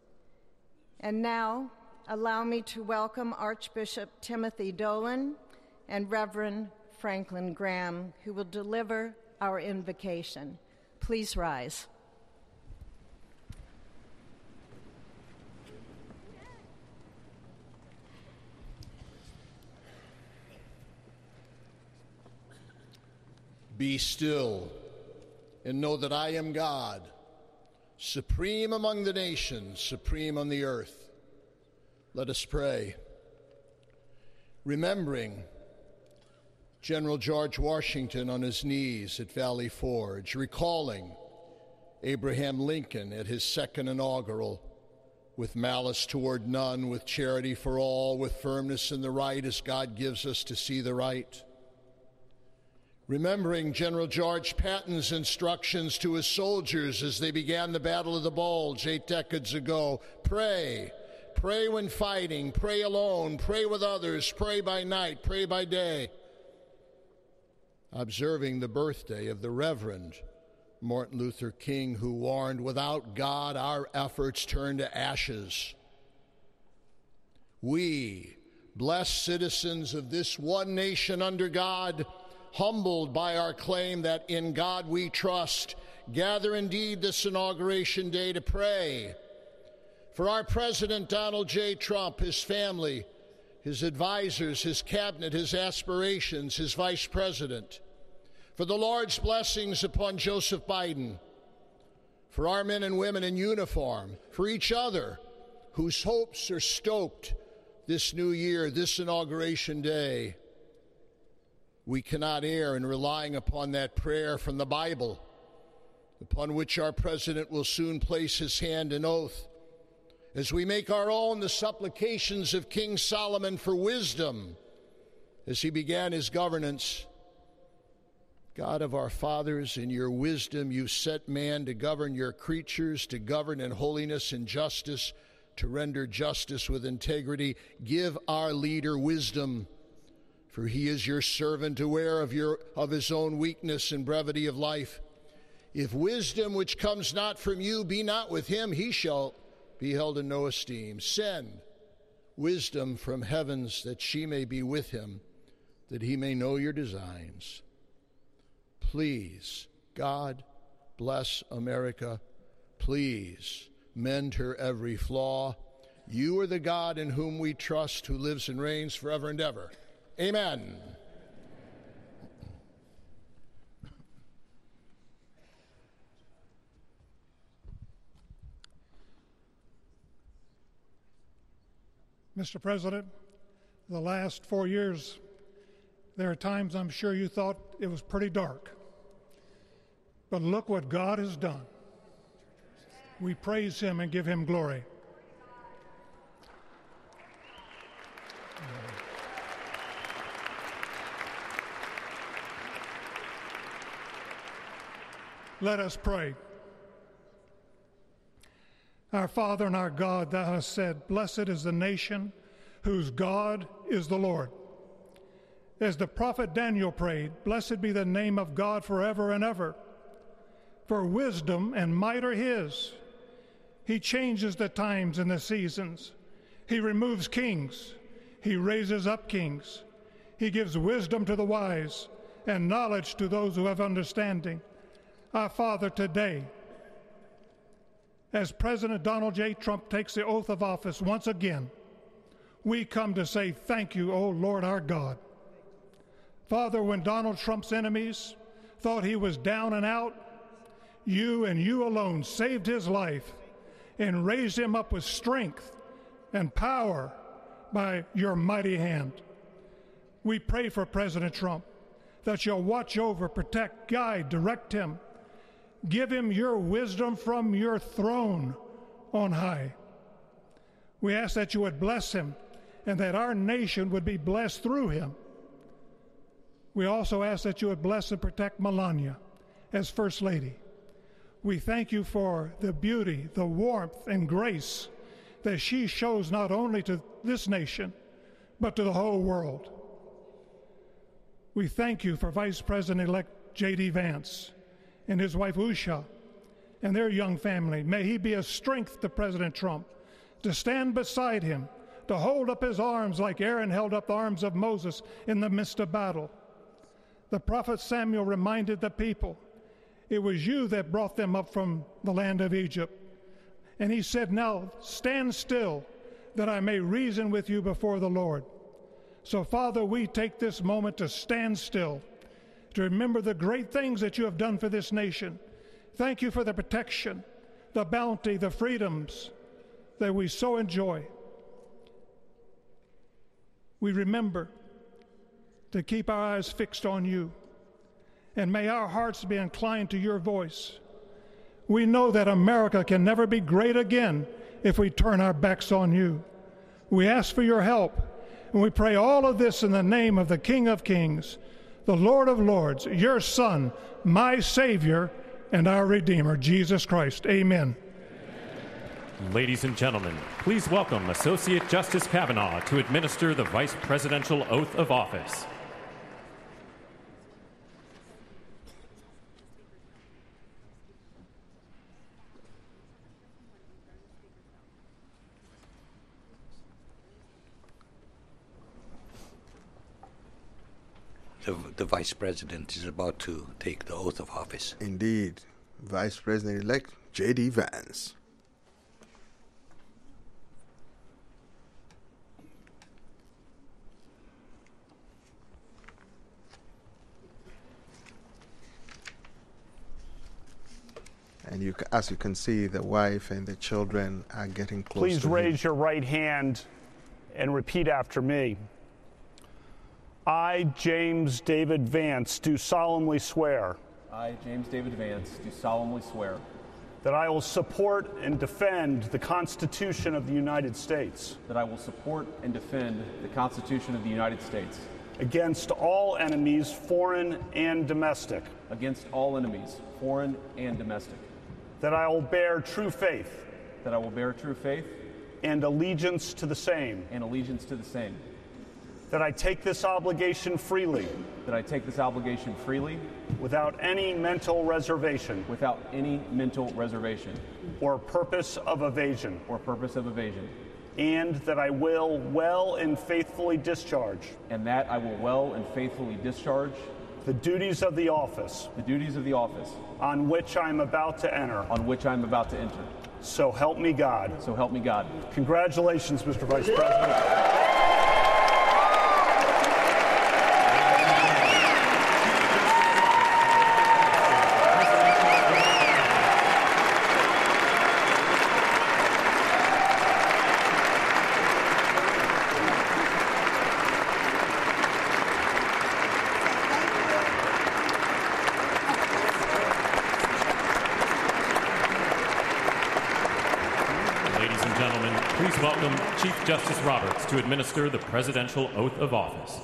And now, allow me to welcome Archbishop Timothy Dolan and Reverend Franklin Graham, who will deliver our invocation. Please rise. Be still and know that I am God, supreme among the nations, supreme on the earth. Let us pray. Remembering General George Washington on his knees at Valley Forge, recalling Abraham Lincoln at his second inaugural, with malice toward none, with charity for all, with firmness in the right as God gives us to see the right. Remembering General George Patton's instructions to his soldiers as they began the Battle of the Bulge 8 decades ago. Pray. Pray when fighting. Pray alone. Pray with others. Pray by night. Pray by day. Observing the birthday of the Reverend Martin Luther King, who warned, without God, our efforts turn to ashes. We, blessed citizens of this one nation under God, humbled by our claim that in God we trust, gather indeed this inauguration day to pray for our President Donald J. Trump, his family, his advisors, his cabinet, his aspirations, his vice president, for the Lord's blessings upon Joseph Biden, for our men and women in uniform, for each other whose hopes are stoked this new year, this inauguration day. We cannot err in relying upon that prayer from the Bible, upon which our president will soon place his hand in oath, as we make our own the supplications of King Solomon for wisdom as he began his governance. God of our fathers, in your wisdom you set man to govern your creatures, to govern in holiness and justice, to render justice with integrity. Give our leader wisdom, for he is your servant, aware of his own weakness and brevity of life. If wisdom which comes not from you be not with him, he shall be held in no esteem. Send wisdom from heavens that she may be with him, that he may know your designs. Please, God, bless America. Please, mend her every flaw. You are the God in whom we trust, who lives and reigns forever and ever. Amen. Mr. President, the last 4 years, there are times I'm sure you thought it was pretty dark. But look what God has done. We praise Him and give Him glory. Let us pray. Our Father and our God, Thou hast said, "Blessed is the nation whose God is the Lord." As the prophet Daniel prayed, "Blessed be the name of God forever and ever. For wisdom and might are His. He changes the times and the seasons. He removes kings. He raises up kings. He gives wisdom to the wise and knowledge to those who have understanding." Our Father, today, as President Donald J. Trump takes the oath of office once again, we come to say thank you, O Lord our God. Father, when Donald Trump's enemies thought he was down and out, you and you alone saved his life and raised him up with strength and power by your mighty hand. We pray for President Trump that you'll watch over, protect, guide, direct him. Give him your wisdom from your throne on high. We ask that you would bless him and that our nation would be blessed through him. We also ask that you would bless and protect Melania as First Lady. We thank you for the beauty, the warmth, and grace that she shows not only to this nation, but to the whole world. We thank you for Vice President-elect J.D. Vance and his wife Usha and their young family. May he be a strength to President Trump, to stand beside him, to hold up his arms like Aaron held up the arms of Moses in the midst of battle. The prophet Samuel reminded the people, it was you that brought them up from the land of Egypt. And he said, now stand still, that I may reason with you before the Lord. So, Father, we take this moment to stand still, to remember the great things that you have done for this nation. Thank you for the protection, the bounty, the freedoms that we so enjoy. We remember to keep our eyes fixed on you, and may our hearts be inclined to your voice. We know that America can never be great again if we turn our backs on you. We ask for your help, and we pray all of this in the name of the King of Kings, the Lord of Lords, your Son, my Savior, and our Redeemer, Jesus Christ. Amen. Ladies and gentlemen, please welcome Associate Justice Kavanaugh to administer the Vice Presidential Oath of Office. The Vice President is about to take the oath of office. Indeed. Vice President-elect J.D. Vance. And as you can see, the wife and the children are getting close. Please raise your right hand and repeat after me. I, James David Vance, do solemnly swear. I, James David Vance, do solemnly swear. That I will support and defend the Constitution of the United States. That I will support and defend the Constitution of the United States. Against all enemies, foreign and domestic. Against all enemies, foreign and domestic. That I will bear true faith. That I will bear true faith. And allegiance to the same. And allegiance to the same. That I take this obligation freely. That I take this obligation freely. Without any mental reservation. Without any mental reservation. Or purpose of evasion. Or purpose of evasion. And that I will well and faithfully discharge. And that I will well and faithfully discharge. The duties of the office. The duties of the office. On which I am about to enter. On which I am about to enter. So help me God. So help me God. Congratulations, Mr. Vice President. gentlemen, please welcome Chief Justice Roberts to administer the presidential oath of office.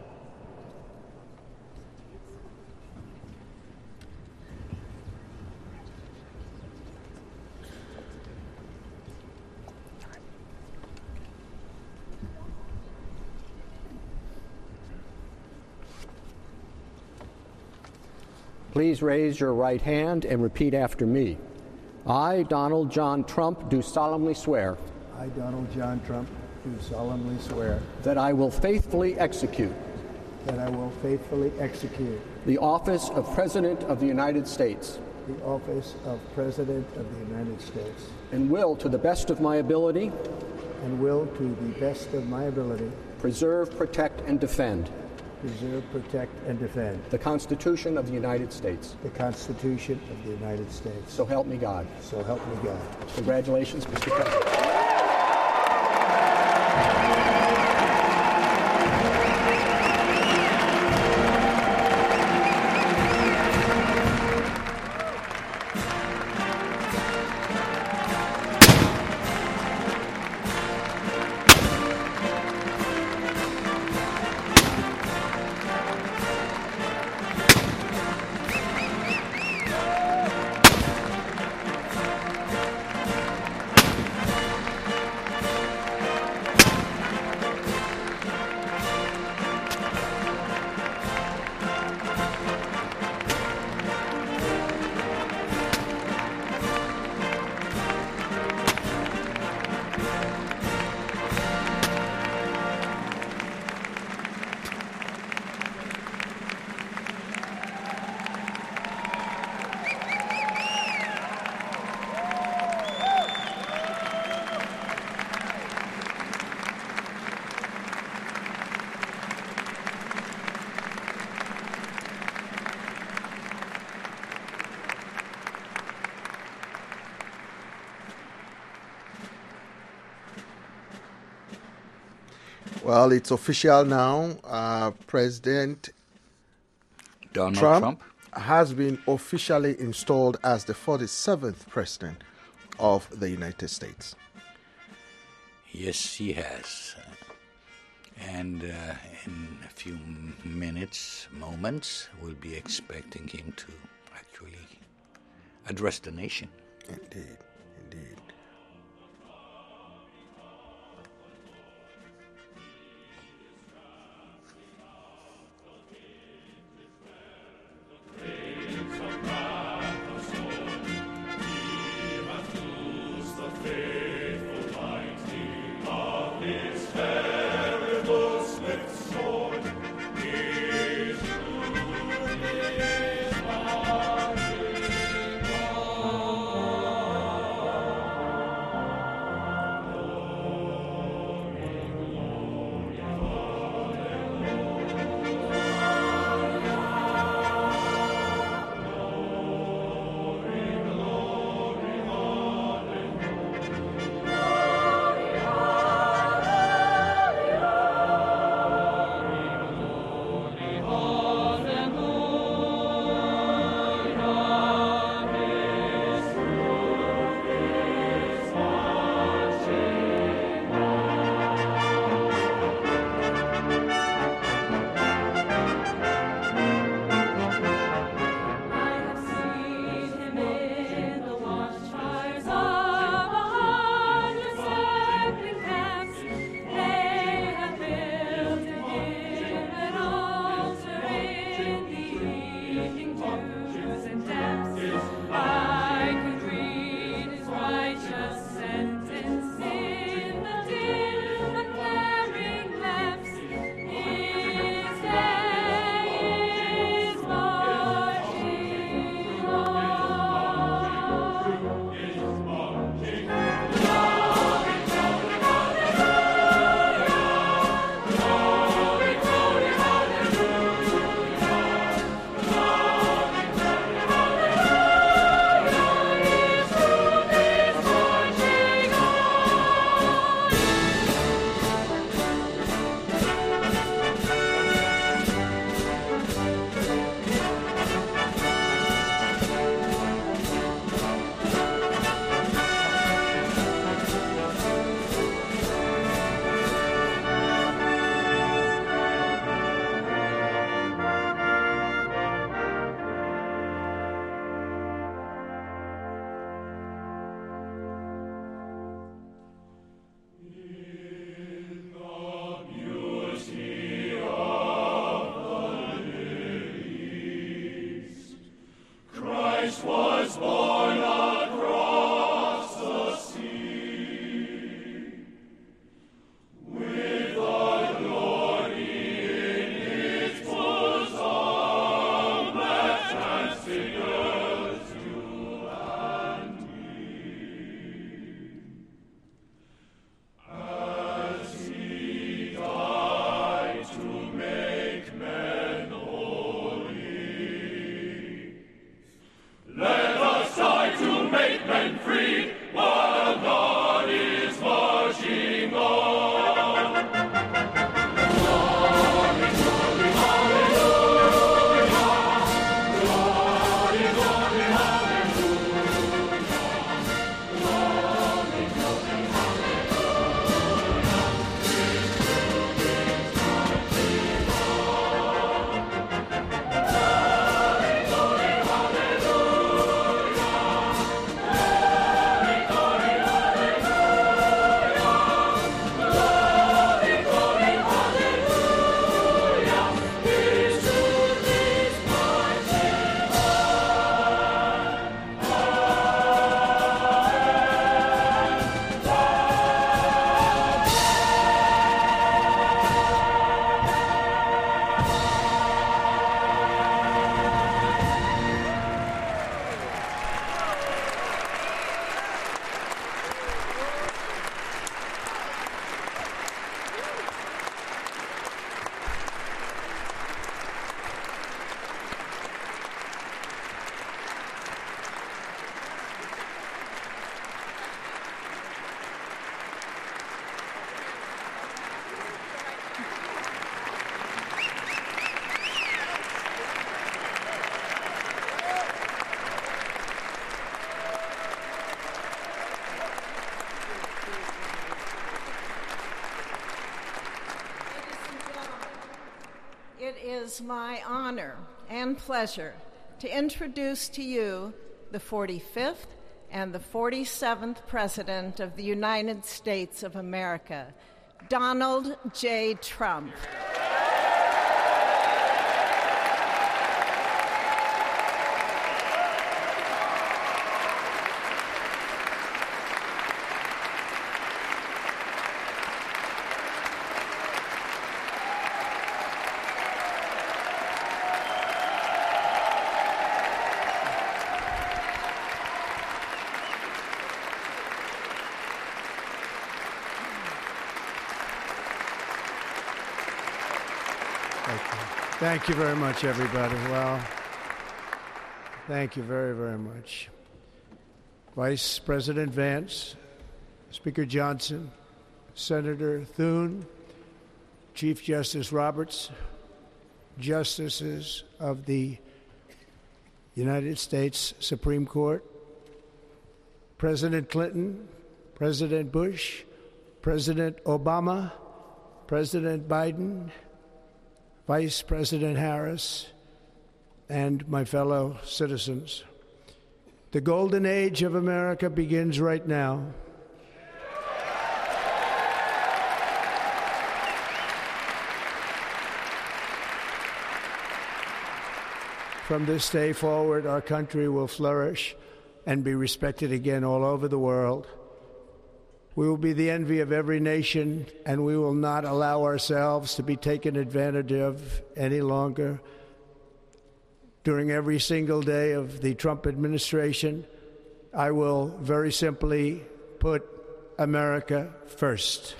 Please raise your right hand and repeat after me. I, Donald John Trump, do solemnly swear. I, Donald John Trump, do solemnly swear. That I will faithfully execute. That I will faithfully execute. The office of President of the United States. The office of President of the United States. And will, to the best of my ability. And will, to the best of my ability. Preserve, protect, and defend. Preserve, protect, and defend. The Constitution of the United States. The Constitution of the United States. So help me God. So help me God. Congratulations, Mr. President. Well, it's official now. President Donald Trump has been officially installed as the 47th President of the United States. Yes, he has. And in a few moments, we'll be expecting him to actually address the nation. Indeed, indeed. is my honor and pleasure to introduce to you the 45th and the 47th President of the United States of America, Donald J. Trump. Thank you very much, everybody. Well, thank you very, very much. Vice President Vance, Speaker Johnson, Senator Thune, Chief Justice Roberts, Justices of the United States Supreme Court, President Clinton, President Bush, President Obama, President Biden, Vice President Harris, and my fellow citizens. The golden age of America begins right now. From this day forward, our country will flourish and be respected again all over the world. We will be the envy of every nation, and we will not allow ourselves to be taken advantage of any longer. During every single day of the Trump administration, I will very simply put America first.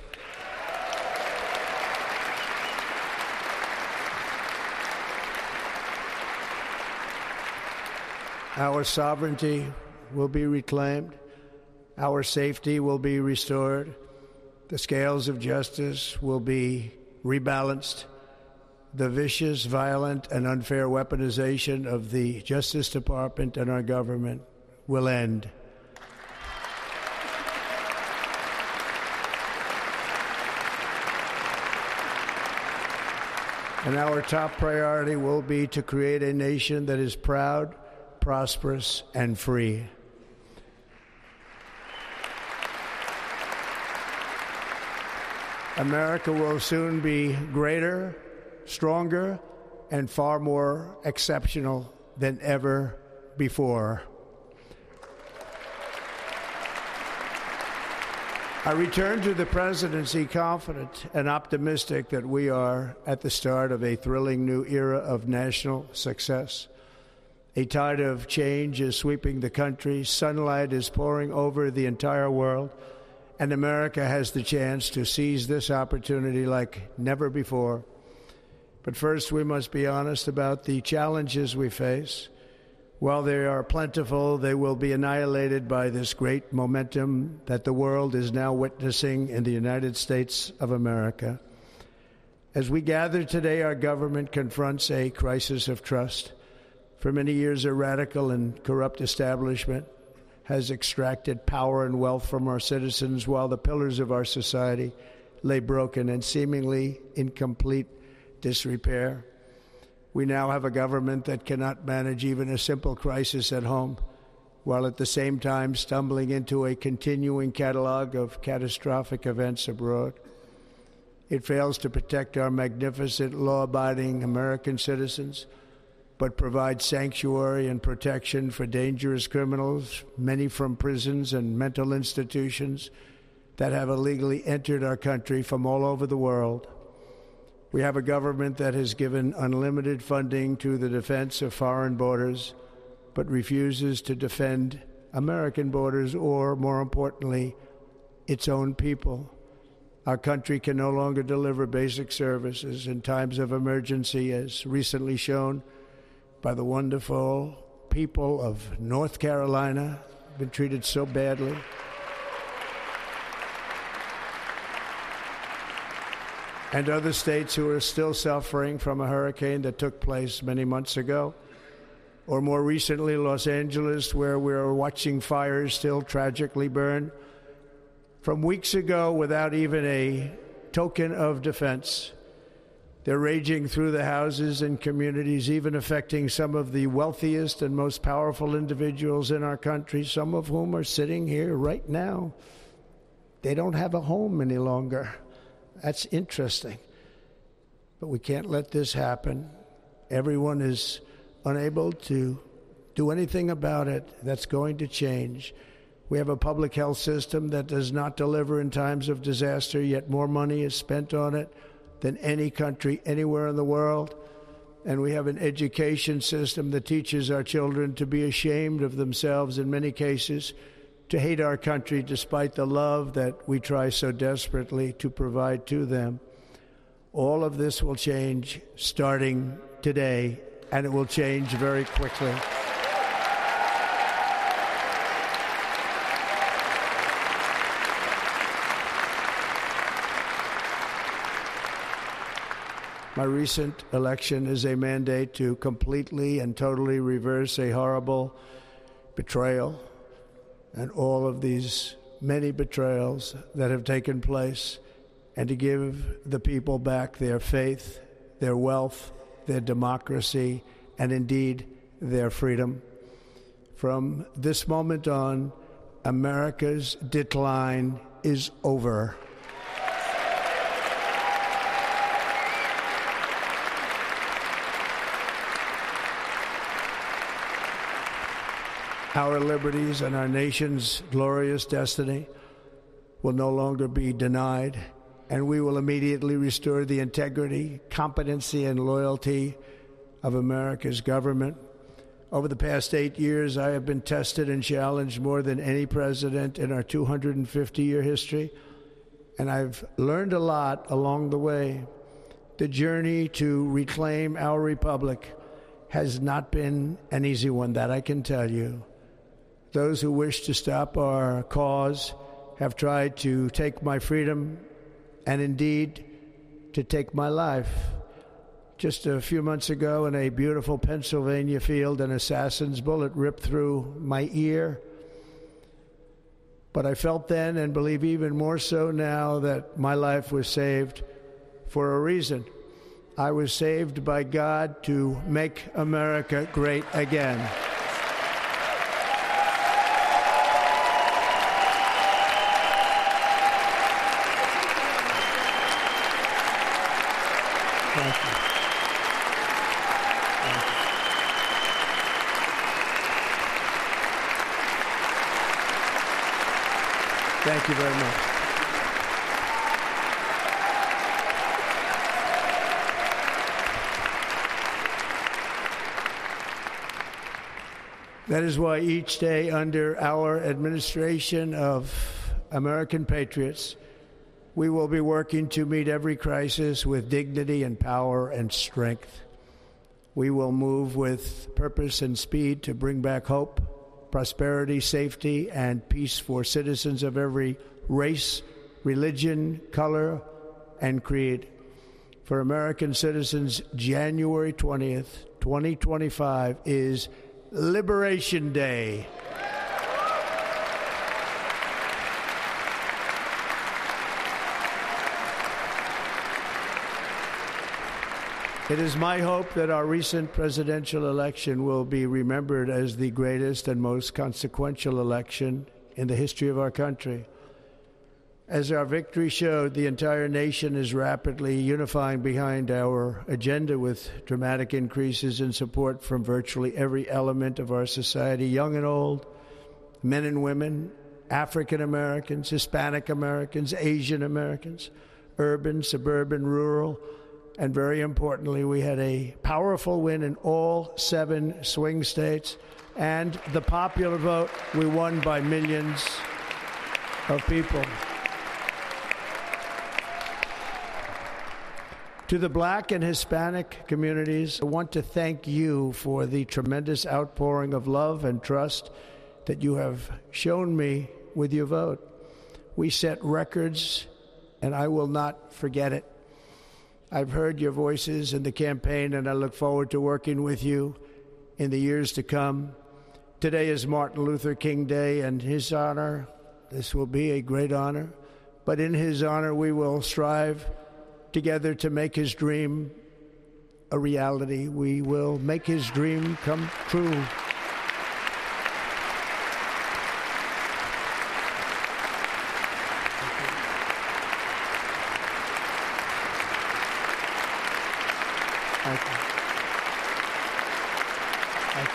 Our sovereignty will be reclaimed. Our safety will be restored. The scales of justice will be rebalanced. The vicious, violent, and unfair weaponization of the Justice Department and our government will end. And our top priority will be to create a nation that is proud, prosperous, and free. America will soon be greater, stronger, and far more exceptional than ever before. I return to the presidency confident and optimistic that we are at the start of a thrilling new era of national success. A tide of change is sweeping the country, sunlight is pouring over the entire world, and America has the chance to seize this opportunity like never before. But first, we must be honest about the challenges we face. While they are plentiful, they will be annihilated by this great momentum that the world is now witnessing in the United States of America. As we gather today, our government confronts a crisis of trust. For many years, a radical and corrupt establishment has extracted power and wealth from our citizens while the pillars of our society lay broken and seemingly in complete disrepair. We now have a government that cannot manage even a simple crisis at home, while at the same time stumbling into a continuing catalog of catastrophic events abroad. It fails to protect our magnificent, law-abiding American citizens, but provides sanctuary and protection for dangerous criminals, many from prisons and mental institutions that have illegally entered our country from all over the world. We have a government that has given unlimited funding to the defense of foreign borders, but refuses to defend American borders or, more importantly, its own people. Our country can no longer deliver basic services in times of emergency, as recently shown by the wonderful people of North Carolina, been treated so badly. And other states who are still suffering from a hurricane that took place many months ago. Or more recently, Los Angeles, where we're watching fires still tragically burn. From weeks ago, without even a token of defense, They're raging through the houses and communities, even affecting some of the wealthiest and most powerful individuals in our country, some of whom are sitting here right now. They don't have a home any longer. That's interesting. But we can't let this happen. Everyone is unable to do anything about it. That's going to change. We have a public health system that does not deliver in times of disaster, yet more money is spent on it than any country anywhere in the world. And we have an education system that teaches our children to be ashamed of themselves in many cases, to hate our country despite the love that we try so desperately to provide to them. All of this will change starting today, and it will change very quickly. My recent election is a mandate to completely and totally reverse a horrible betrayal and all of these many betrayals that have taken place, and to give the people back their faith, their wealth, their democracy, and indeed their freedom. From this moment on, America's decline is over. Our liberties and our nation's glorious destiny will no longer be denied, and we will immediately restore the integrity, competency, and loyalty of America's government. Over the past 8 years, I have been tested and challenged more than any president in our 250-year history, and I've learned a lot along the way. The journey to reclaim our republic has not been an easy one, that I can tell you. Those who wish to stop our cause have tried to take my freedom and indeed to take my life. Just a few months ago in a beautiful Pennsylvania field, an assassin's bullet ripped through my ear. But I felt then, and believe even more so now, that my life was saved for a reason. I was saved by God to make America great again. Thank you. Thank you very much. That is why each day under our administration of American patriots, we will be working to meet every crisis with dignity and power and strength. We will move with purpose and speed to bring back hope, prosperity, safety, and peace for citizens of every race, religion, color, and creed. For American citizens, January 20th, 2025 is Liberation Day. It is my hope that our recent presidential election will be remembered as the greatest and most consequential election in the history of our country. As our victory showed, the entire nation is rapidly unifying behind our agenda with dramatic increases in support from virtually every element of our society, young and old, men and women, African Americans, Hispanic Americans, Asian Americans, urban, suburban, rural. And very importantly, we had a powerful win in all 7 swing states. And the popular vote, we won by millions of people. To the Black and Hispanic communities, I want to thank you for the tremendous outpouring of love and trust that you have shown me with your vote. We set records, and I will not forget it. I've heard your voices in the campaign, and I look forward to working with you in the years to come. Today is Martin Luther King Day, and his honor, this will be a great honor, but in his honor we will strive together to make his dream a reality. We will make his dream come true. Thank you. Thank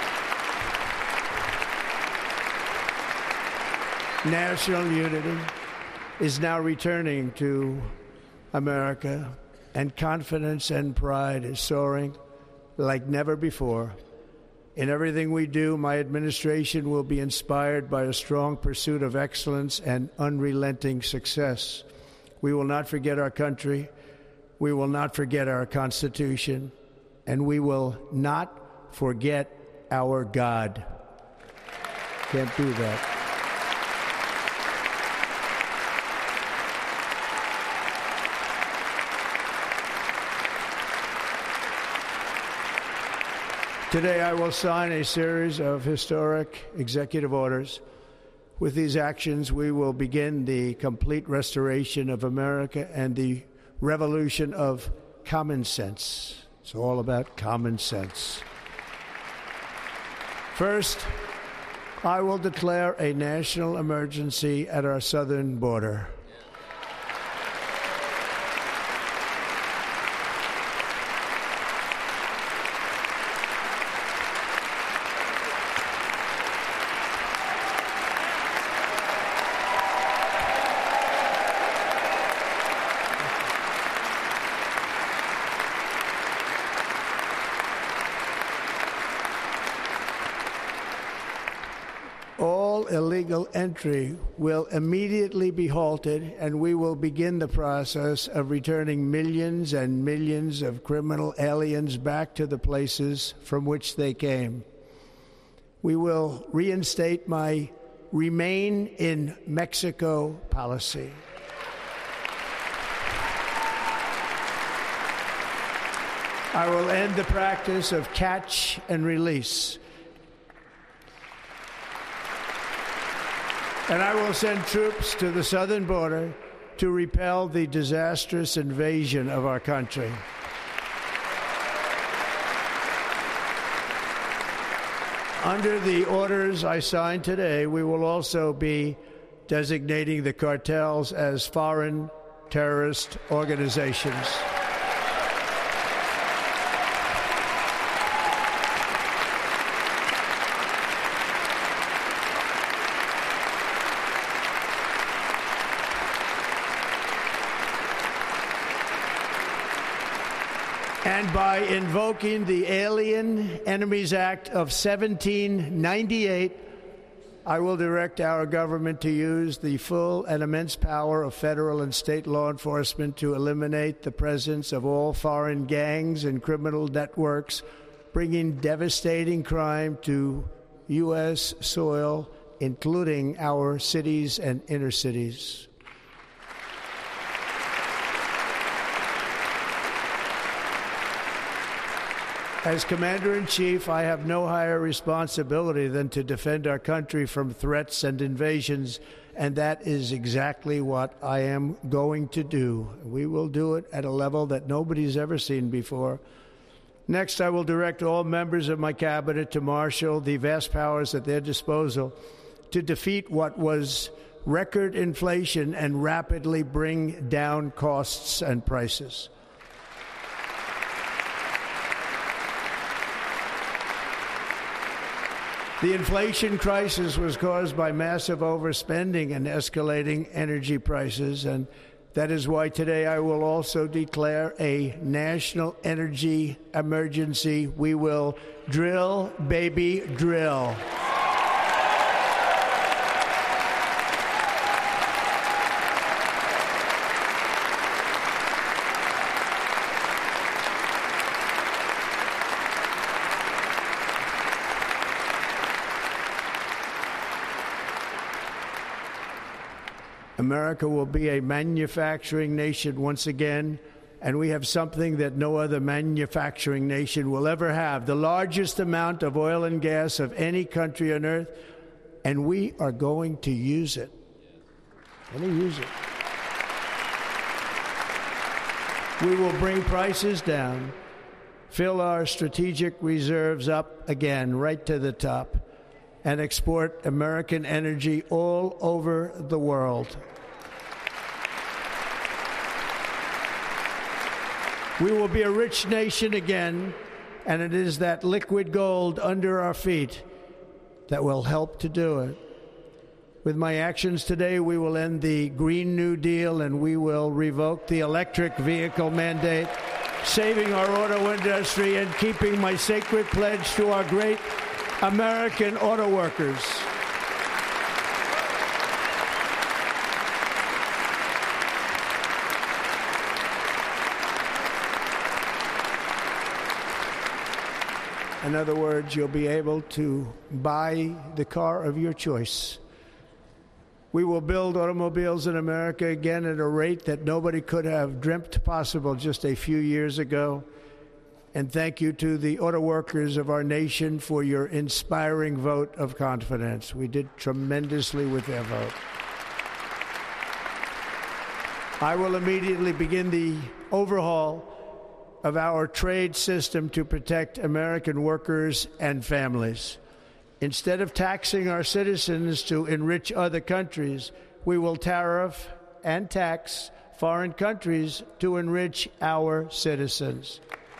you. National unity is now returning to America, and confidence and pride is soaring like never before. In everything we do, my administration will be inspired by a strong pursuit of excellence and unrelenting success. We will not forget our country. We will not forget our Constitution, and we will not forget our God. Can't do that. Today, I will sign a series of historic executive orders. With these actions, we will begin the complete restoration of America and the revolution of common sense. It's all about common sense. First, I will declare a national emergency at our southern border. Illegal entry will immediately be halted, and we will begin the process of returning millions and millions of criminal aliens back to the places from which they came. We will reinstate my Remain in Mexico policy. I will end the practice of catch and release. And I will send troops to the southern border to repel the disastrous invasion of our country. Under the orders I signed today, we will also be designating the cartels as foreign terrorist organizations. And by invoking the Alien Enemies Act of 1798, I will direct our government to use the full and immense power of federal and state law enforcement to eliminate the presence of all foreign gangs and criminal networks, bringing devastating crime to U.S. soil, including our cities and inner cities. As Commander-in-Chief, I have no higher responsibility than to defend our country from threats and invasions, and that is exactly what I am going to do. We will do it at a level that nobody's ever seen before. Next, I will direct all members of my cabinet to marshal the vast powers at their disposal to defeat what was record inflation and rapidly bring down costs and prices. The inflation crisis was caused by massive overspending and escalating energy prices, and that is why today I will also declare a national energy emergency. We will drill, baby, drill. America will be a manufacturing nation once again, and we have something that no other manufacturing nation will ever have, the largest amount of oil and gas of any country on earth, and we are going to use it. We're going to use it. We will bring prices down, fill our strategic reserves up again right to the top, and export American energy all over the world. We will be a rich nation again, and it is that liquid gold under our feet that will help to do it. With my actions today, we will end the Green New Deal and we will revoke the electric vehicle mandate, saving our auto industry and keeping my sacred pledge to our great American auto workers. In other words, you'll be able to buy the car of your choice. We will build automobiles in America again at a rate that nobody could have dreamt possible just a few years ago. And thank you to the auto workers of our nation for your inspiring vote of confidence. We did tremendously with their vote. I will immediately begin the overhaul of our trade system to protect American workers and families. Instead of taxing our citizens to enrich other countries, we will tariff and tax foreign countries to enrich our citizens.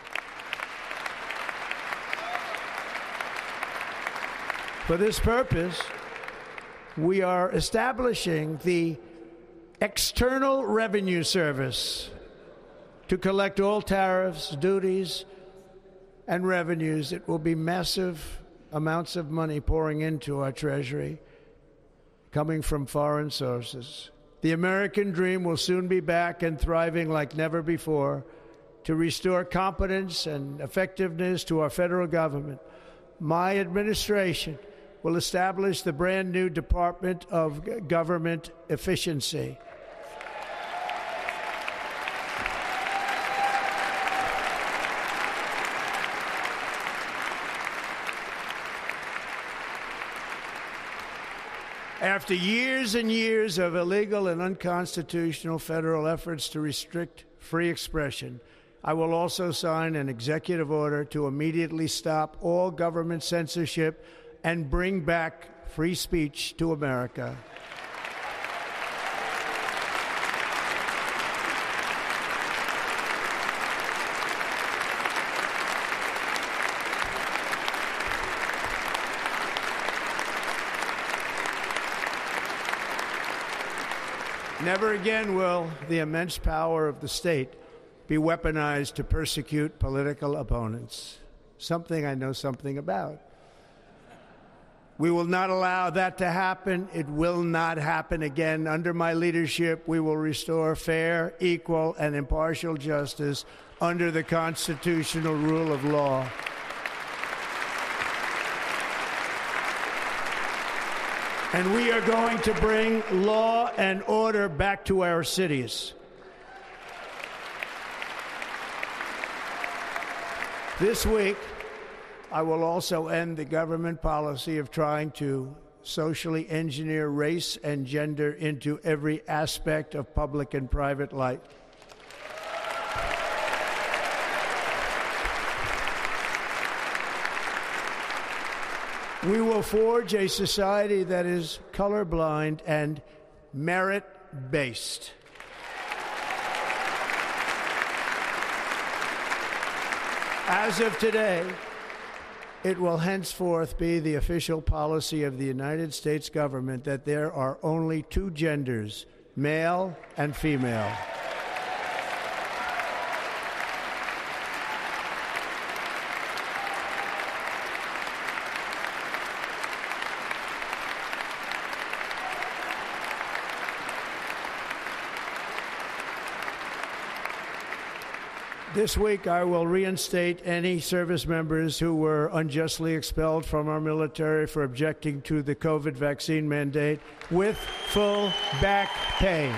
For this purpose, we are establishing the External Revenue Service to collect all tariffs, duties, and revenues. It will be massive amounts of money pouring into our treasury, coming from foreign sources. The American dream will soon be back and thriving like never before to restore competence and effectiveness to our federal government. My administration will establish the brand new Department of Government Efficiency. After years and years of illegal and unconstitutional federal efforts to restrict free expression, I will also sign an executive order to immediately stop all government censorship and bring back free speech to America. Never again will the immense power of the state be weaponized to persecute political opponents, something I know something about. We will not allow that to happen. It will not happen again. Under my leadership, we will restore fair, equal, and impartial justice under the constitutional rule of law. And we are going to bring law and order back to our cities. This week, I will also end the government policy of trying to socially engineer race and gender into every aspect of public and private life. We will forge a society that is colorblind and merit-based. As of today, it will henceforth be the official policy of the United States government that there are only two genders, male and female. This week, I will reinstate any service members who were unjustly expelled from our military for objecting to the COVID vaccine mandate with full back pay.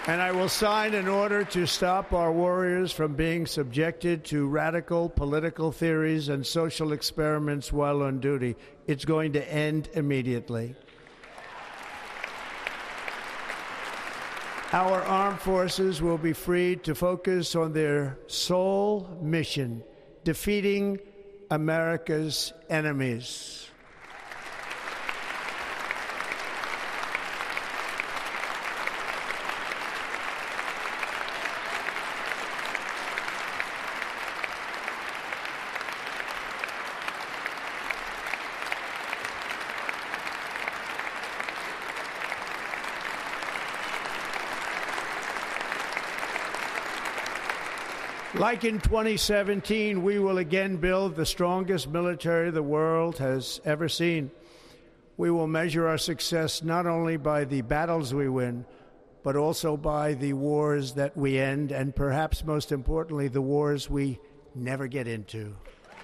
And I will sign an order to stop our warriors from being subjected to radical political theories and social experiments while on duty. It's going to end immediately. Our armed forces will be freed to focus on their sole mission, defeating America's enemies. Like in 2017, we will again build the strongest military the world has ever seen. We will measure our success not only by the battles we win, but also by the wars that we end, and perhaps most importantly, the wars we never get into.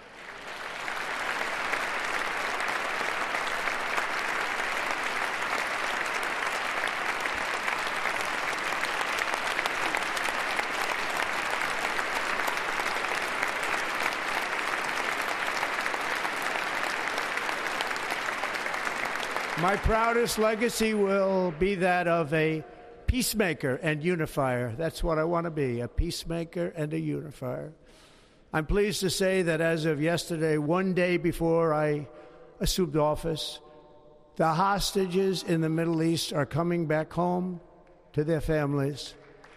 My proudest legacy will be that of a peacemaker and unifier. That's what I want to be, a peacemaker and a unifier. I'm pleased to say that as of yesterday, one day before I assumed office, the hostages in the Middle East are coming back home to their families.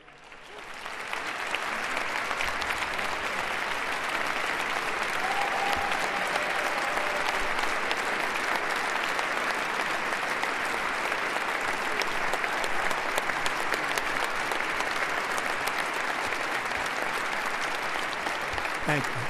Thank you.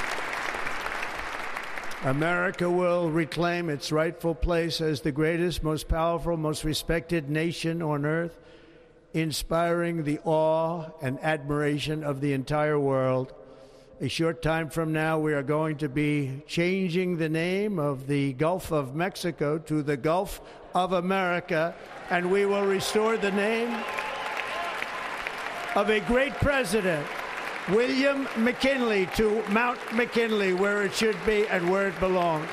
America will reclaim its rightful place as the greatest, most powerful, most respected nation on earth, inspiring the awe and admiration of the entire world. A short time from now, we are going to be changing the name of the Gulf of Mexico to the Gulf of America, and we will restore the name of a great president, William McKinley, to Mount McKinley, where it should be and where it belongs.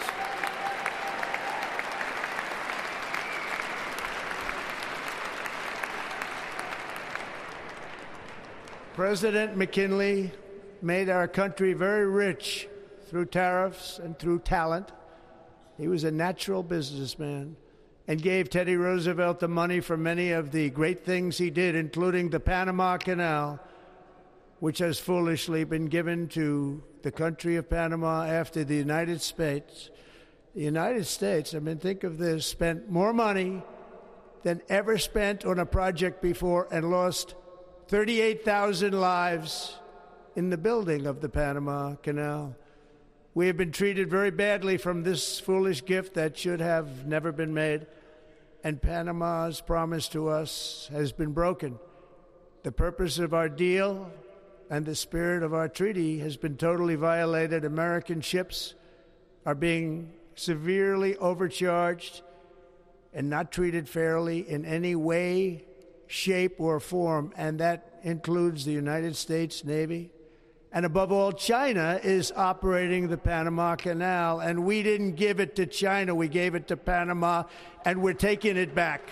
President McKinley made our country very rich through tariffs and through talent. He was a natural businessman and gave Teddy Roosevelt the money for many of the great things he did, including the Panama Canal, which has foolishly been given to the country of Panama after the United States. The United States, think of this, spent more money than ever spent on a project before and lost 38,000 lives in the building of the Panama Canal. We have been treated very badly from this foolish gift that should have never been made, and Panama's promise to us has been broken. The purpose of our deal and the spirit of our treaty has been totally violated. American ships are being severely overcharged and not treated fairly in any way, shape, or form, and that includes the United States Navy. And above all, China is operating the Panama Canal, and we didn't give it to China, we gave it to Panama, and we're taking it back.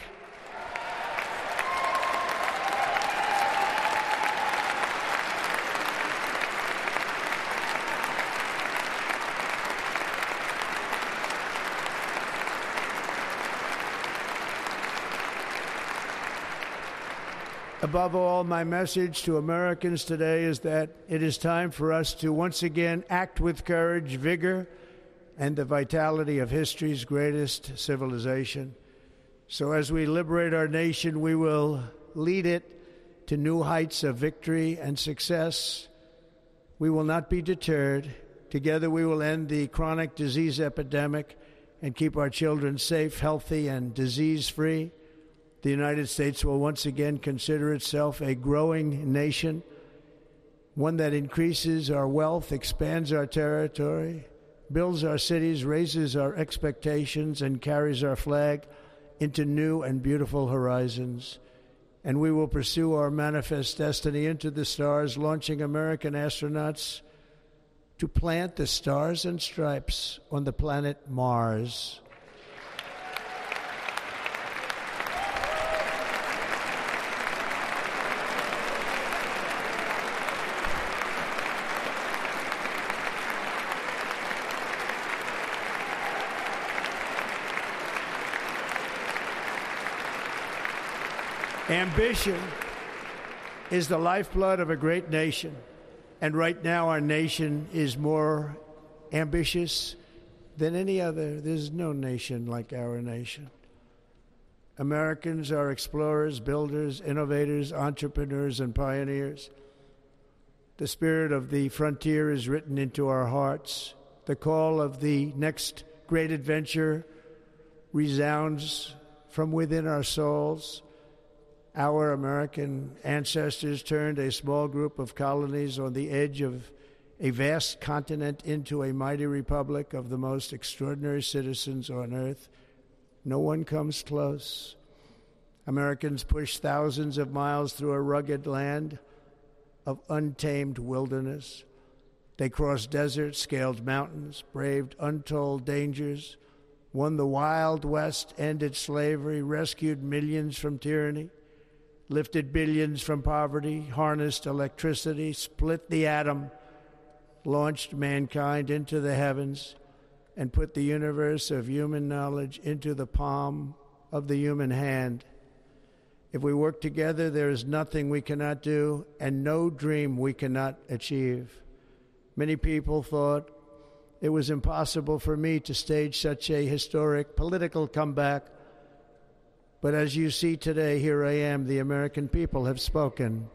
Above all, my message to Americans today is that it is time for us to once again act with courage, vigor, and the vitality of history's greatest civilization. So as we liberate our nation, we will lead it to new heights of victory and success. We will not be deterred. Together we will end the chronic disease epidemic and keep our children safe, healthy, and disease-free. The United States will once again consider itself a growing nation, one that increases our wealth, expands our territory, builds our cities, raises our expectations, and carries our flag into new and beautiful horizons. and we will pursue our manifest destiny into the stars, launching American astronauts to plant the stars and stripes on the planet Mars. Ambition is the lifeblood of a great nation, and right now our nation is more ambitious than any other. There's no nation like our nation. Americans are explorers, builders, innovators, entrepreneurs, and pioneers. The spirit of the frontier is written into our hearts. The call of the next great adventure resounds from within our souls. Our American ancestors turned a small group of colonies on the edge of a vast continent into a mighty republic of the most extraordinary citizens on earth. No one comes close. Americans pushed thousands of miles through a rugged land of untamed wilderness. They crossed deserts, scaled mountains, braved untold dangers, won the Wild West, ended slavery, rescued millions from tyranny, lifted billions from poverty, harnessed electricity, split the atom, launched mankind into the heavens, and put the universe of human knowledge into the palm of the human hand. If we work together, there is nothing we cannot do and no dream we cannot achieve. Many people thought it was impossible for me to stage such a historic political comeback. But as you see today, here I am. The American people have spoken.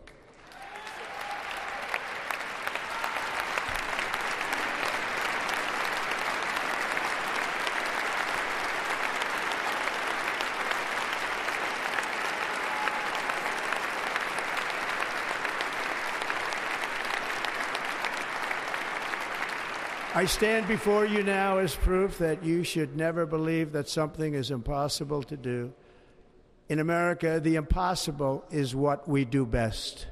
I stand before you now as proof that you should never believe that something is impossible to do. In America, the impossible is what we do best.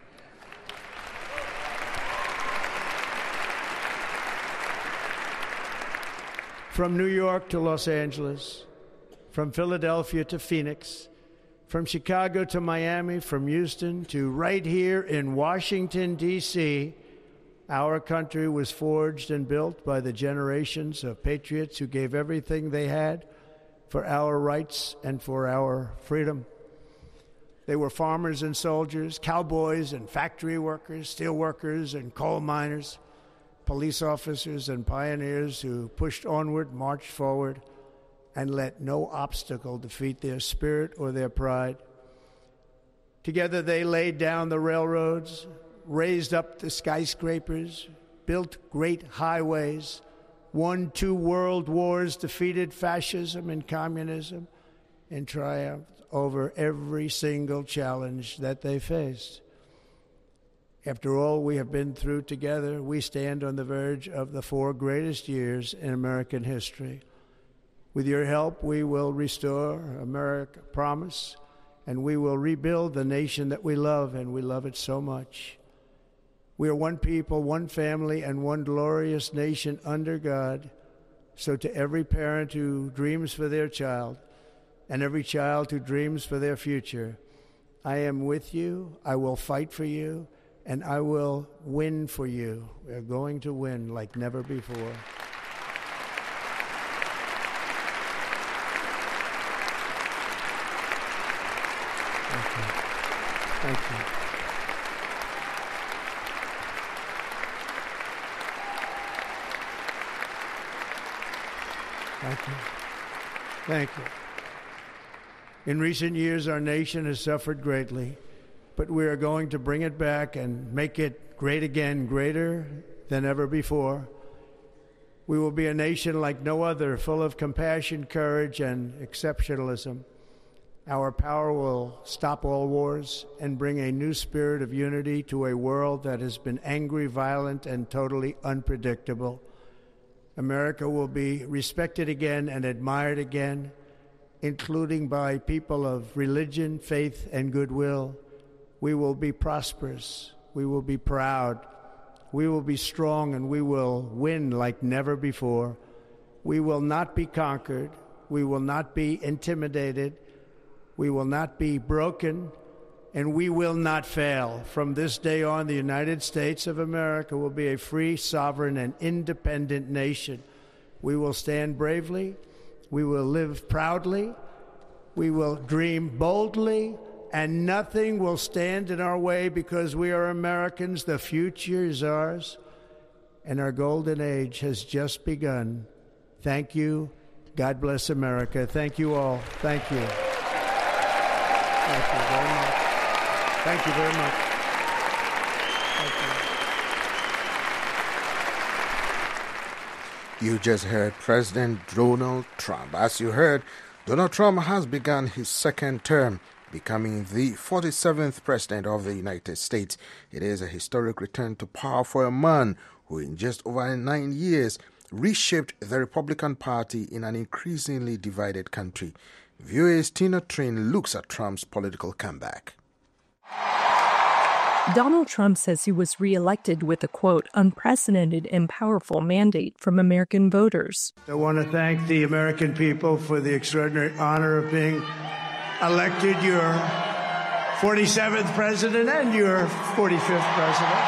From New York to Los Angeles, from Philadelphia to Phoenix, from Chicago to Miami, from Houston to right here in Washington, D.C., our country was forged and built by the generations of patriots who gave everything they had for our rights and for our freedom. They were farmers and soldiers, cowboys and factory workers, steel workers and coal miners, police officers and pioneers who pushed onward, marched forward, and let no obstacle defeat their spirit or their pride. Together they laid down the railroads, raised up the skyscrapers, built great highways, won 2 world wars, defeated fascism and communism, and triumphed over every single challenge that they faced. After all we have been through together, we stand on the verge of the 4 greatest years in American history. With your help, we will restore America, promise, and we will rebuild the nation that we love, and we love it so much. We are one people, one family, and one glorious nation under God. So to every parent who dreams for their child and every child who dreams for their future, I am with you, I will fight for you, and I will win for you. We are going to win like never before. Thank you. Thank you. Thank you. Thank you. In recent years, our nation has suffered greatly, but we are going to bring it back and make it great again, greater than ever before. We will be a nation like no other, full of compassion, courage, and exceptionalism. Our power will stop all wars and bring a new spirit of unity to a world that has been angry, violent, and totally unpredictable. America will be respected again and admired again, including by people of religion, faith, and goodwill, we will be prosperous, we will be proud, we will be strong, and we will win like never before. We will not be conquered, we will not be intimidated, we will not be broken, and we will not fail. From this day on, the United States of America will be a free, sovereign, and independent nation. We will stand bravely, we will live proudly, we will dream boldly, and nothing will stand in our way because we are Americans. The future is ours, and our golden age has just begun. Thank you. God bless America. Thank you all. Thank you. Thank you very much. Thank you very much. Thank you. You just heard President Donald Trump. As you heard, Donald Trump has begun his second term, becoming the 47th President of the United States. It is a historic return to power for a man who in just over 9 years reshaped the Republican Party in an increasingly divided country. VOA's Tina Trin looks at Trump's political comeback. Donald Trump says he was reelected with a, quote, unprecedented and powerful mandate from American voters. I want to thank the American people for the extraordinary honor of being elected your 47th president and your 45th president.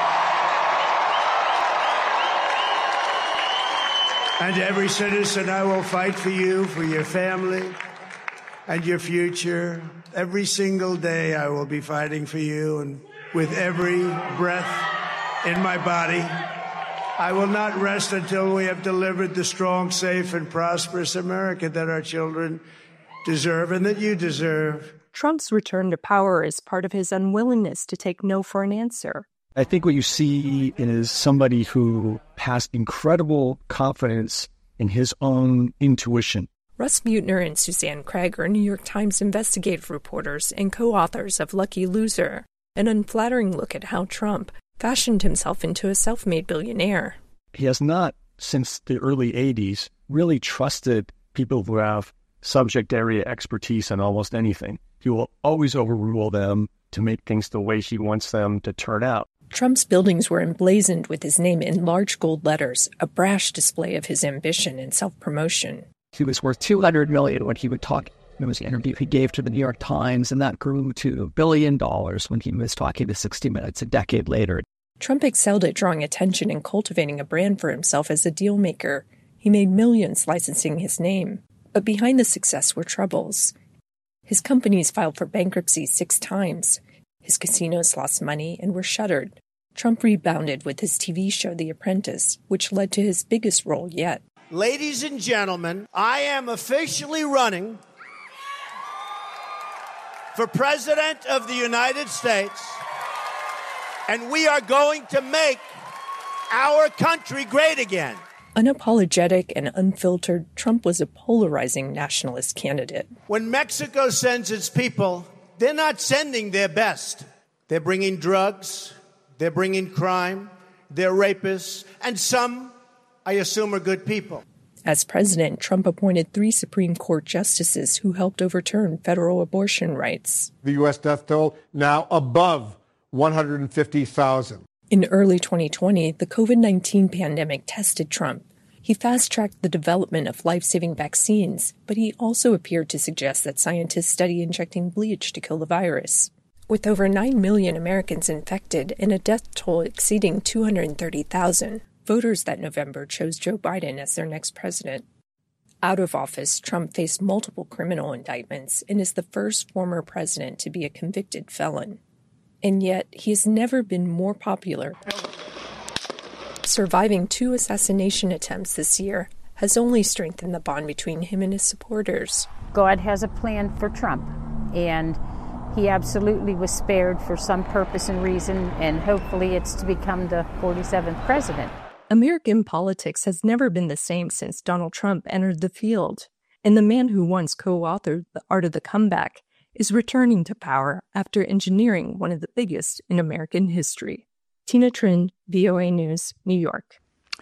And every citizen, I will fight for you, for your family, and your future. Every single day I will be fighting for you, and with every breath in my body, I will not rest until we have delivered the strong, safe, and prosperous America that our children deserve and that you deserve. Trump's return to power is part of his unwillingness to take no for an answer. I think what you see is somebody who has incredible confidence in his own intuition. Russ Buettner and Suzanne Craig are New York Times investigative reporters and co-authors of Lucky Loser, an unflattering look at how Trump fashioned himself into a self-made billionaire. He has not, since the early 80s, really trusted people who have subject area expertise in almost anything. He will always overrule them to make things the way he wants them to turn out. Trump's buildings were emblazoned with his name in large gold letters, a brash display of his ambition and self-promotion. He was worth $200 million when he would talk. It was an interview he gave to the New York Times, and that grew to $1 billion when he was talking to 60 Minutes a decade later. Trump excelled at drawing attention and cultivating a brand for himself as a deal maker. He made millions licensing his name. But behind the success were troubles. His companies filed for bankruptcy 6 times. His casinos lost money and were shuttered. Trump rebounded with his TV show The Apprentice, which led to his biggest role yet. Ladies and gentlemen, I am officially running for President of the United States, and we are going to make our country great again. Unapologetic and unfiltered, Trump was a polarizing nationalist candidate. When Mexico sends its people, they're not sending their best. They're bringing drugs, they're bringing crime, they're rapists, and some, I assume, are good people. As president, Trump appointed 3 Supreme Court justices who helped overturn federal abortion rights. The U.S. death toll now above 150,000. In early 2020, the COVID-19 pandemic tested Trump. He fast-tracked the development of life-saving vaccines, but he also appeared to suggest that scientists study injecting bleach to kill the virus. With over 9 million Americans infected and a death toll exceeding 230,000, voters that November chose Joe Biden as their next president. Out of office, Trump faced multiple criminal indictments and is the first former president to be a convicted felon. And yet, he has never been more popular. Surviving 2 assassination attempts this year has only strengthened the bond between him and his supporters. God has a plan for Trump, and he absolutely was spared for some purpose and reason, and hopefully it's to become the 47th president. American politics has never been the same since Donald Trump entered the field, and the man who once co-authored The Art of the Comeback is returning to power after engineering one of the biggest in American history. Tina Trin, VOA News, New York.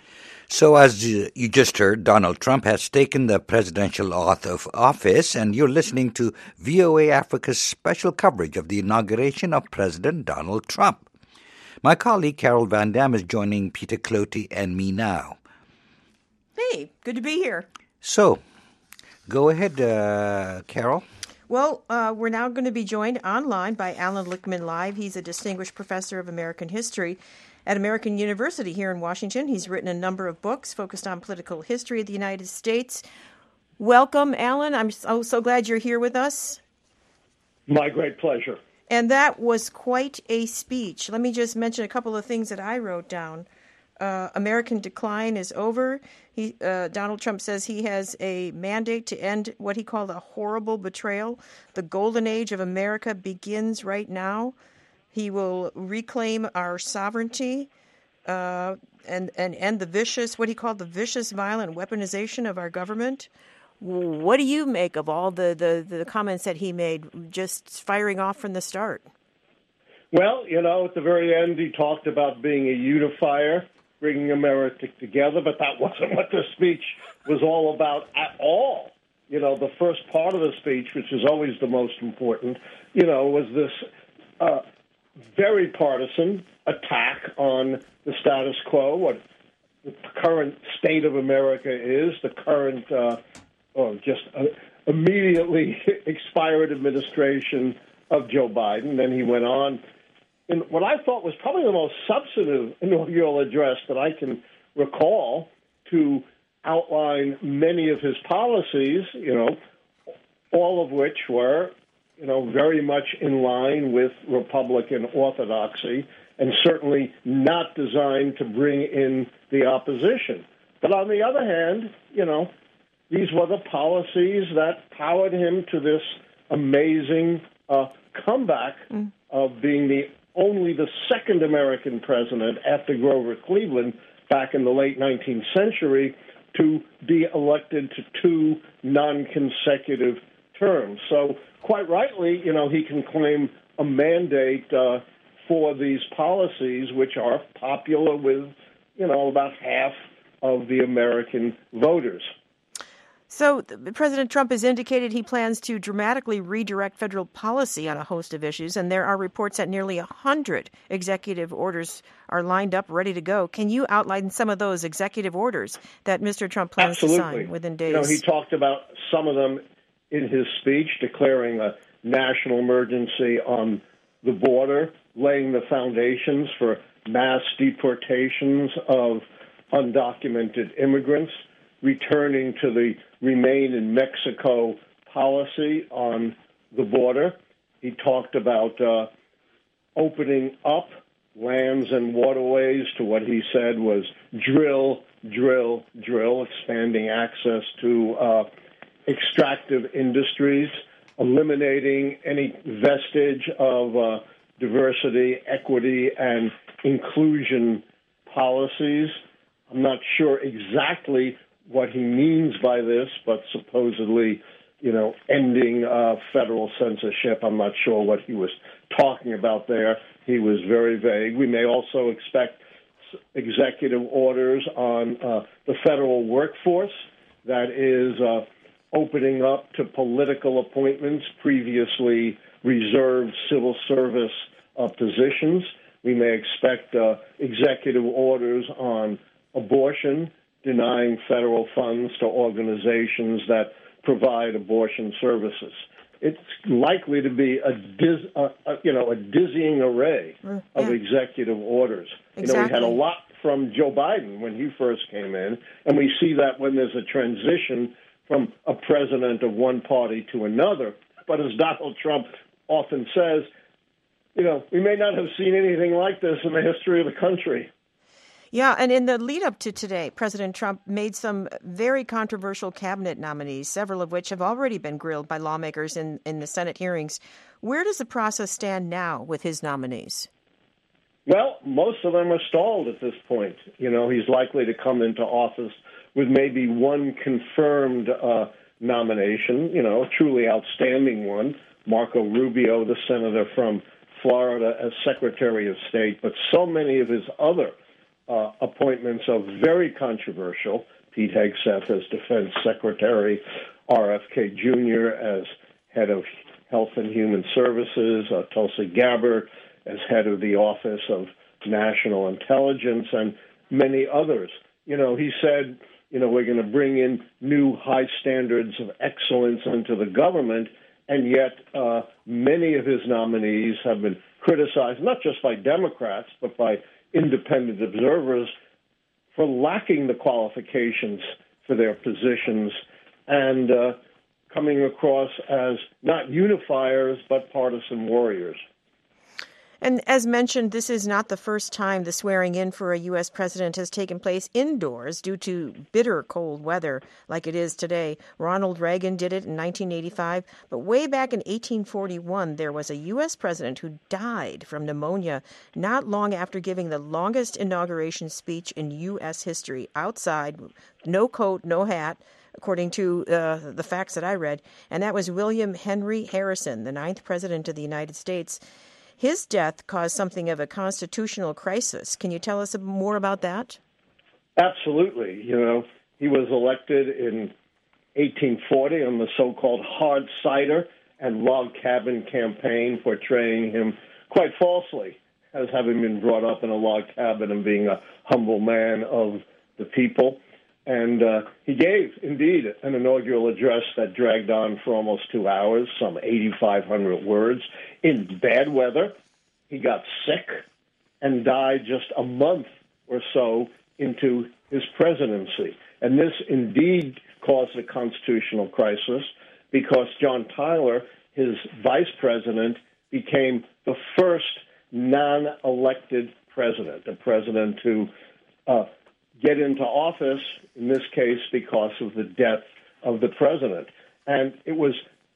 So, as you just heard, Donald Trump has taken the presidential oath of office, and you're listening to VOA Africa's special coverage of the inauguration of President Donald Trump. My colleague Carol Van Dam is joining Peter Cloty and me now. Hey, good to be here. So, go ahead, Carol. Well, we're now going to be joined online by Alan Lichtman Live. He's a distinguished professor of American history at American University here in Washington. He's written a number of books focused on political history of the United States. Welcome, Alan. I'm so glad you're here with us. My great pleasure. And that was quite a speech. Let me just mention a couple of things that I wrote down. American decline is over. Donald Trump says he has a mandate to end what he called a horrible betrayal. The golden age of America begins right now. He will reclaim our sovereignty and end the vicious, what he called the vicious, violent weaponization of our government. What do you make of all the comments that he made, just firing off from the start? Well, at the very end, he talked about being a unifier, bringing America together, but that wasn't what the speech was all about at all. The first part of the speech, which is always the most important, was this very partisan attack on the status quo, what the current state of America is, the current immediately expired administration of Joe Biden. Then he went on in what I thought was probably the most substantive inaugural address that I can recall to outline many of his policies, all of which were, very much in line with Republican orthodoxy and certainly not designed to bring in the opposition. But on the other hand, these were the policies that powered him to this amazing comeback of being only the second American president after Grover Cleveland back in the late 19th century to be elected to 2 non-consecutive terms. So quite rightly, he can claim a mandate for these policies, which are popular with, about half of the American voters. So President Trump has indicated he plans to dramatically redirect federal policy on a host of issues, and there are reports that nearly 100 executive orders are lined up, ready to go. Can you outline some of those executive orders that Mr. Trump plans to sign within days? He talked about some of them in his speech, declaring a national emergency on the border, laying the foundations for mass deportations of undocumented immigrants, returning to the Remain in Mexico policy on the border. He talked about opening up lands and waterways to what he said was drill, expanding access to extractive industries, eliminating any vestige of diversity, equity, and inclusion policies. I'm not sure exactly what he means by this, but supposedly, ending federal censorship. I'm not sure what he was talking about there. He was very vague. We may also expect executive orders on the federal workforce, that is opening up to political appointments, previously reserved civil service positions. We may expect executive orders on abortion, denying federal funds to organizations that provide abortion services. It's likely to be a dizzying array of executive orders. Exactly. We had a lot from Joe Biden when he first came in, and we see that when there's a transition from a president of one party to another. But as Donald Trump often says, we may not have seen anything like this in the history of the country. Yeah, and in the lead up to today, President Trump made some very controversial cabinet nominees, several of which have already been grilled by lawmakers in the Senate hearings. Where does the process stand now with his nominees? Well, most of them are stalled at this point. He's likely to come into office with maybe one confirmed nomination, a truly outstanding one, Marco Rubio, the senator from Florida, as Secretary of State. But so many of his other appointments of very controversial. Pete Hegseth as Defense Secretary, RFK Jr. as head of Health and Human Services, Tulsi Gabbard as head of the Office of National Intelligence, and many others. He said, we're going to bring in new high standards of excellence into the government, and yet many of his nominees have been criticized, not just by Democrats, but by independent observers, for lacking the qualifications for their positions and coming across as not unifiers, but partisan warriors. And as mentioned, this is not the first time the swearing in for a U.S. president has taken place indoors due to bitter cold weather like it is today. Ronald Reagan did it in 1985, but way back in 1841, there was a U.S. president who died from pneumonia not long after giving the longest inauguration speech in U.S. history, outside, no coat, no hat, according to the facts that I read, and that was William Henry Harrison, the 9th president of the United States. His death caused something of a constitutional crisis. Can you tell us more about that? Absolutely. He was elected in 1840 on the so-called hard cider and log cabin campaign, portraying him quite falsely as having been brought up in a log cabin and being a humble man of the people. And he gave, indeed, an inaugural address that dragged on for almost 2 hours, some 8,500 words, in bad weather. He got sick and died just a month or so into his presidency. And this indeed caused a constitutional crisis because John Tyler, his vice president, became the first non-elected president, a president to get into office, in this case, because of the death of the president. And it was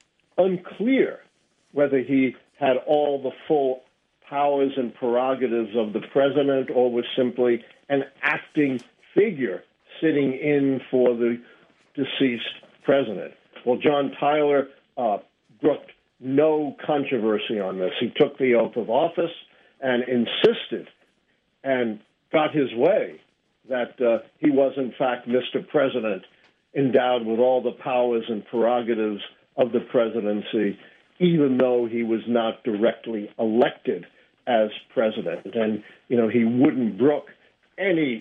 unclear whether he had all the full powers and prerogatives of the president or was simply an acting figure sitting in for the deceased president. Well, John Tyler brooked no controversy on this. He took the oath of office and insisted and got his way that he was, in fact, Mr. President, endowed with all the powers and prerogatives of the presidency, even though he was not directly elected as president. And, he wouldn't brook any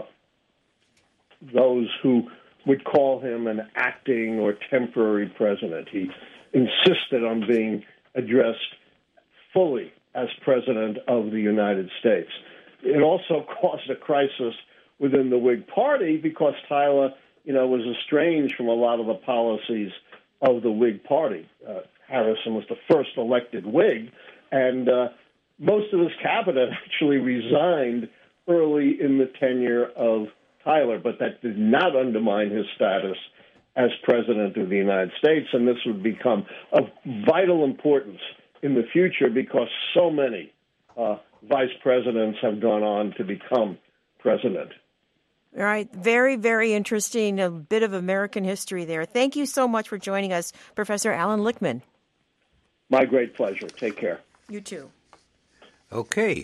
those who would call him an acting or temporary president. He insisted on being addressed fully as president of the United States. It also caused a crisis within the Whig Party because Tyler, was estranged from a lot of the policies of the Whig Party. Harrison was the first elected Whig, and most of his cabinet actually resigned early in the tenure of Tyler, but that did not undermine his status as president of the United States, and this would become of vital importance in the future because so many vice presidents have gone on to become president. All right. Very, very interesting. A bit of American history there. Thank you so much for joining us, Professor Alan Lichtman. My great pleasure. Take care. You too. Okay.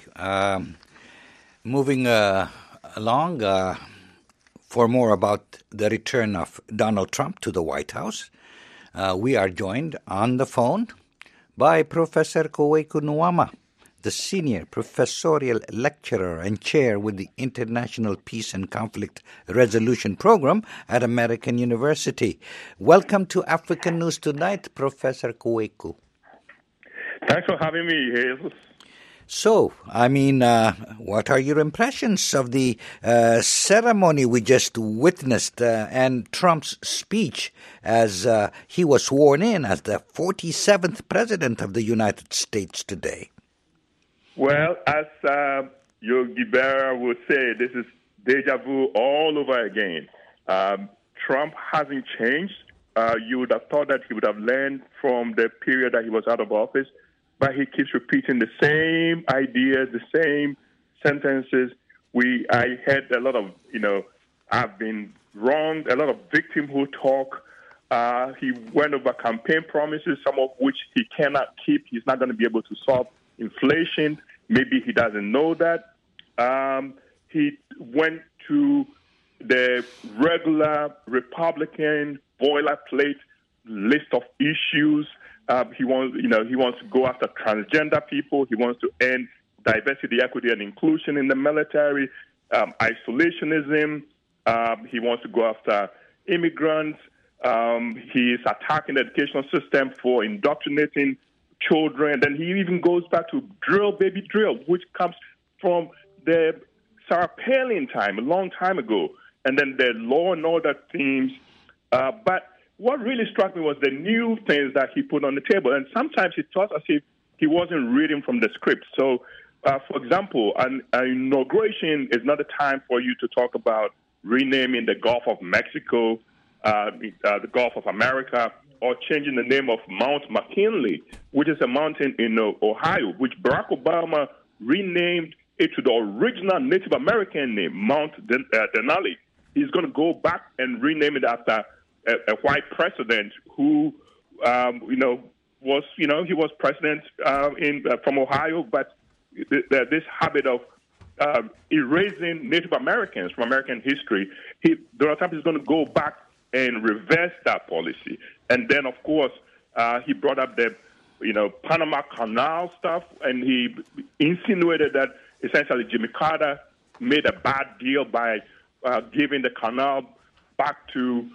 Moving along, for more about the return of Donald Trump to the White House, we are joined on the phone by Professor Kaweku Nuama, the Senior Professorial Lecturer and Chair with the International Peace and Conflict Resolution Program at American University. Welcome to African News Tonight, Professor Kaweku. Thanks for having me, Jesus. So, what are your impressions of the ceremony we just witnessed and Trump's speech as he was sworn in as the 47th President of the United States today? Well, as Yogi Berra would say, this is deja vu all over again. Trump hasn't changed. You would have thought that he would have learned from the period that he was out of office, but he keeps repeating the same ideas, the same sentences. I heard a lot of, I've been wronged, a lot of victimhood talk. He went over campaign promises, some of which he cannot keep. He's not going to be able to solve inflation. Maybe he doesn't know that. he went to the regular Republican boilerplate list of issues. He wants to go after transgender people. He wants to end diversity, equity, and inclusion in the military, isolationism. He wants to go after immigrants. He is attacking the educational system for indoctrinating children. Then he even goes back to drill, baby drill, which comes from the Sarah Palin time, a long time ago. And then the law and order themes. But what really struck me was the new things that he put on the table. And sometimes it felt as if he wasn't reading from the script. So, for example, an inauguration is not a time for you to talk about renaming the Gulf of Mexico, the Gulf of America, or changing the name of Mount McKinley, which is a mountain in Ohio, which Barack Obama renamed it to the original Native American name, Mount Denali. He's going to go back and rename it after a white president who, he was president from Ohio, but this habit of erasing Native Americans from American history, Donald Trump is going to go back and reverse that policy. And then, of course, he brought up the, Panama Canal stuff, and he insinuated that essentially Jimmy Carter made a bad deal by giving the canal back to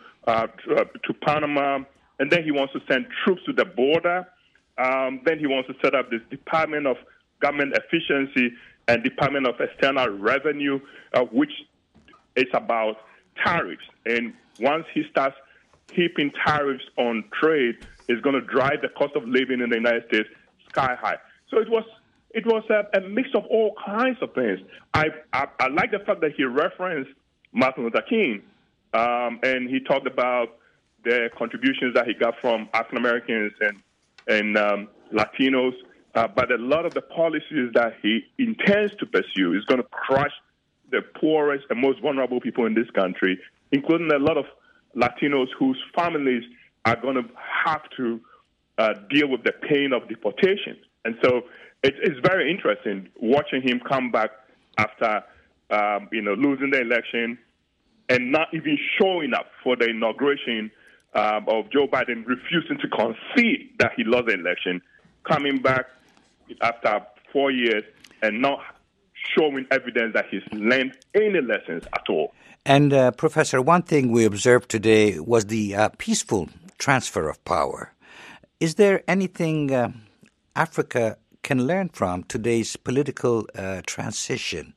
Panama. And then he wants to send troops to the border. Then he wants to set up this Department of Government Efficiency and Department of External Revenue, which is about tariffs. And once he starts heaping tariffs on trade, it's going to drive the cost of living in the United States sky high. So it was a mix of all kinds of things. I like the fact that he referenced Martin Luther King, and he talked about the contributions that he got from African Americans and Latinos. But a lot of the policies that he intends to pursue is going to crush the poorest and most vulnerable people in this country, including a lot of Latinos whose families are going to have to deal with the pain of deportation. And so it's very interesting watching him come back after losing the election and not even showing up for the inauguration of Joe Biden, refusing to concede that he lost the election, coming back after 4 years and not showing evidence that he's learned any lessons at all. And, Professor, one thing we observed today was the peaceful transfer of power. Is there anything Africa can learn from today's political transition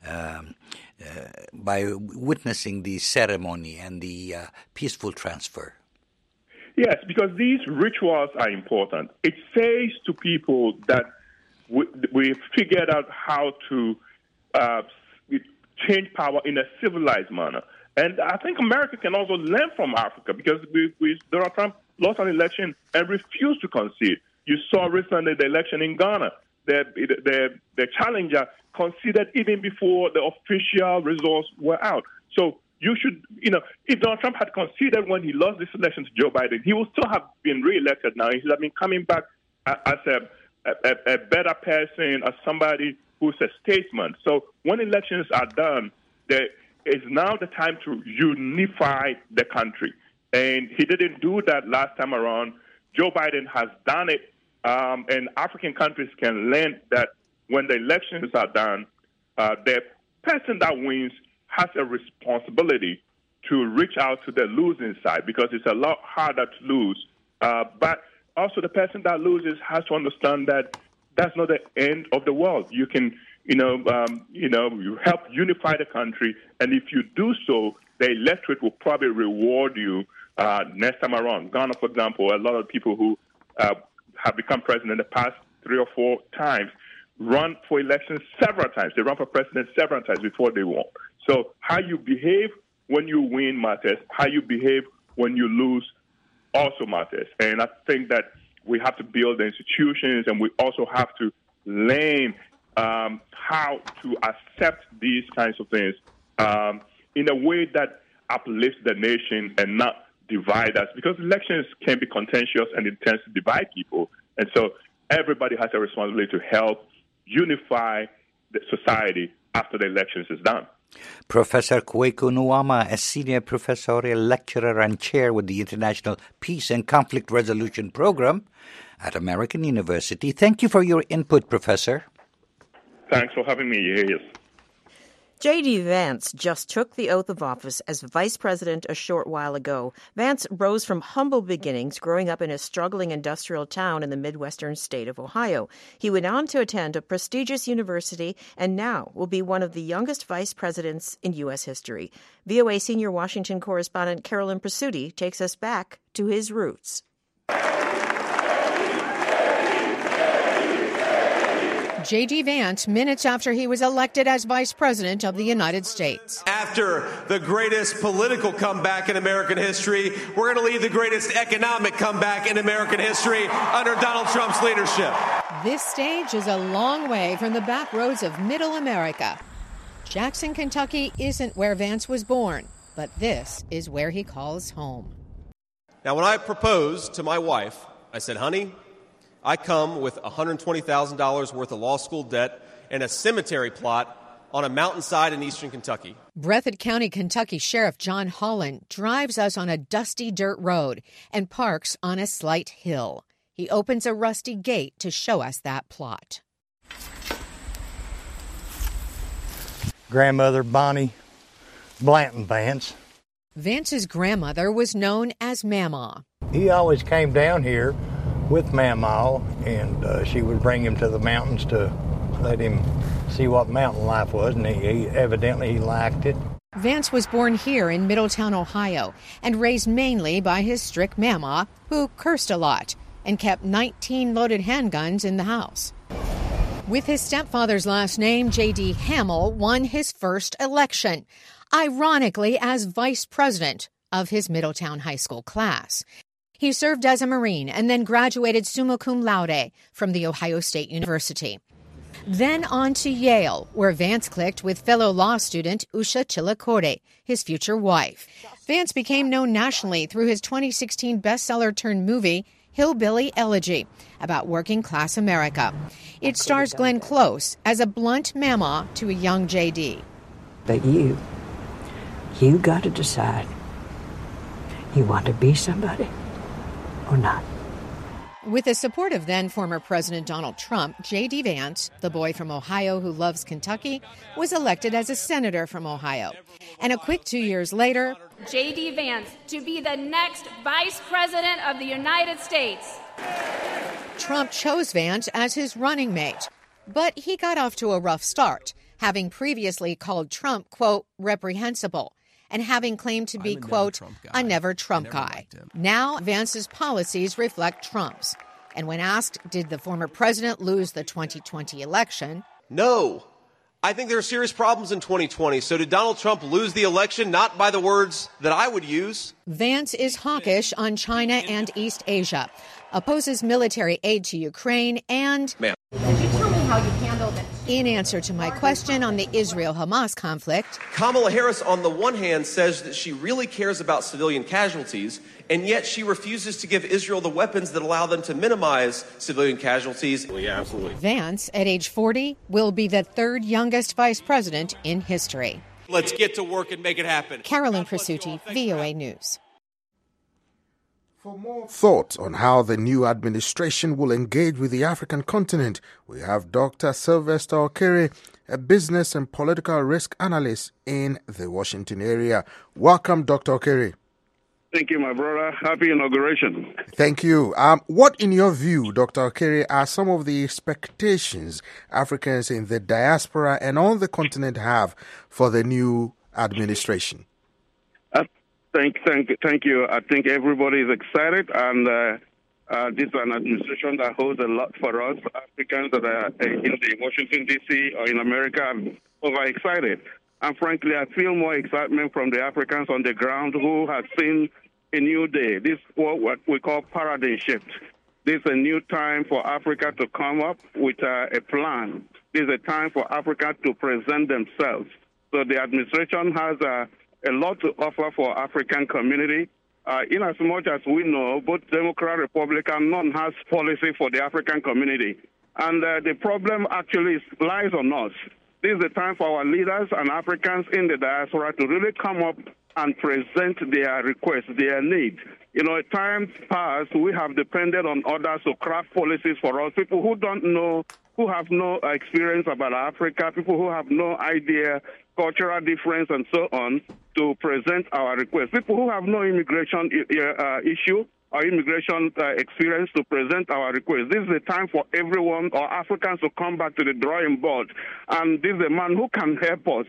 by witnessing the ceremony and the peaceful transfer? Yes, because these rituals are important. It says to people that we figured out how to change power in a civilized manner. And I think America can also learn from Africa because Donald Trump lost an election and refused to concede. You saw recently the election in Ghana. The challenger conceded even before the official results were out. So you should, if Donald Trump had conceded when he lost this election to Joe Biden, he would still have been reelected now. He would have been coming back as a better person, as somebody who's a statesman. So when elections are done, there is now the time to unify the country. And he didn't do that last time around. Joe Biden has done it, and African countries can learn that when the elections are done, the person that wins has a responsibility to reach out to the losing side because it's a lot harder to lose. But also the person that loses has to understand that that's not the end of the world. You can, you help unify the country, and if you do so, the electorate will probably reward you next time around. Ghana, for example, a lot of people who have become president in the past 3 or 4 times run for elections several times. They run for president several times before they won. So how you behave when you win matters. How you behave when you lose also matters. And I think that we have to build the institutions, and we also have to learn how to accept these kinds of things in a way that uplifts the nation and not divide us. Because elections can be contentious and it tends to divide people. And so everybody has a responsibility to help unify the society after the elections is done. Professor Kweku Nuama, a senior professorial lecturer and chair with the International Peace and Conflict Resolution Program at American University. Thank you for your input, Professor. Thanks for having me here. J.D. Vance just took the oath of office as vice president a short while ago. Vance rose from humble beginnings, growing up in a struggling industrial town in the Midwestern state of Ohio. He went on to attend a prestigious university and now will be one of the youngest vice presidents in U.S. history. VOA senior Washington correspondent Carolyn Presutti takes us back to his roots. J.D. Vance, minutes after he was elected as Vice President of the United States. After the greatest political comeback in American history, we're going to lead the greatest economic comeback in American history under Donald Trump's leadership. This stage is a long way from the back roads of Middle America. Jackson, Kentucky isn't where Vance was born, but this is where he calls home. Now, when I proposed to my wife, I said, honey, I come with $120,000 worth of law school debt and a cemetery plot on a mountainside in eastern Kentucky. Breathitt County, Kentucky Sheriff John Holland drives us on a dusty dirt road and parks on a slight hill. He opens a rusty gate to show us that plot. Grandmother Bonnie Blanton Vance. Vance's grandmother was known as Mama. He always came down here with Mamaw, and she would bring him to the mountains to let him see what mountain life was, and he evidently liked it. Vance was born here in Middletown, Ohio, and raised mainly by his strict Mama, who cursed a lot and kept 19 loaded handguns in the house. With his stepfather's last name, J.D. Hamill won his first election, ironically as vice president of his Middletown High School class. He served as a Marine and then graduated summa cum laude from The Ohio State University. Then on to Yale, where Vance clicked with fellow law student Usha Chilakode, his future wife. Vance became known nationally through his 2016 bestseller-turned-movie, Hillbilly Elegy, about working-class America. It stars Glenn Close as a blunt mama to a young J.D. But you got to decide. You want to be somebody or not. With the support of then-former President Donald Trump, J.D. Vance, the boy from Ohio who loves Kentucky, was elected as a senator from Ohio. And a quick 2 years later, J.D. Vance to be the next Vice President of the United States. Trump chose Vance as his running mate. But he got off to a rough start, having previously called Trump, quote, reprehensible, and having claimed to be, quote, a never Trump guy. Now, Vance's policies reflect Trump's. And when asked, did the former president lose the 2020 election? No. I think there are serious problems in 2020. So did Donald Trump lose the election? Not by the words that I would use. Vance is hawkish on China and East Asia, opposes military aid to Ukraine, and... Ma'am. Could you tell me how you handled it? In answer to my question on the Israel-Hamas conflict, Kamala Harris, on the one hand, says that she really cares about civilian casualties, and yet she refuses to give Israel the weapons that allow them to minimize civilian casualties. Yeah, absolutely. Vance, at age 40, will be the third youngest vice president in history. Let's get to work and make it happen. Carolyn Presutti, VOA News. For more thoughts on how the new administration will engage with the African continent, we have Dr. Sylvester Okere, a business and political risk analyst in the Washington area. Welcome, Dr. Okere. Thank you, my brother. Happy inauguration. Thank you. What, in your view, Dr. Okere, are some of the expectations Africans in the diaspora and on the continent have for the new administration? Thank you. I think everybody is excited, and this is an administration that holds a lot for us Africans that are in the Washington, D.C. or in America. I'm overexcited. And frankly, I feel more excitement from the Africans on the ground who have seen a new day. This is what we call paradigm shift. This is a new time for Africa to come up with a plan. This is a time for Africa to present themselves. So the administration has a lot to offer for African community. In as much as we know, both Democrat, Republican, none has policy for the African community. And the problem actually lies on us. This is the time for our leaders and Africans in the diaspora to really come up and present their requests, their needs. At times past, we have depended on others to craft policies for us, people who don't know, who have no experience about Africa, people who have no idea, cultural difference and so on, to present our requests. People who have no immigration issue or immigration experience to present our requests. This is the time for everyone or Africans to come back to the drawing board. And this is a man who can help us.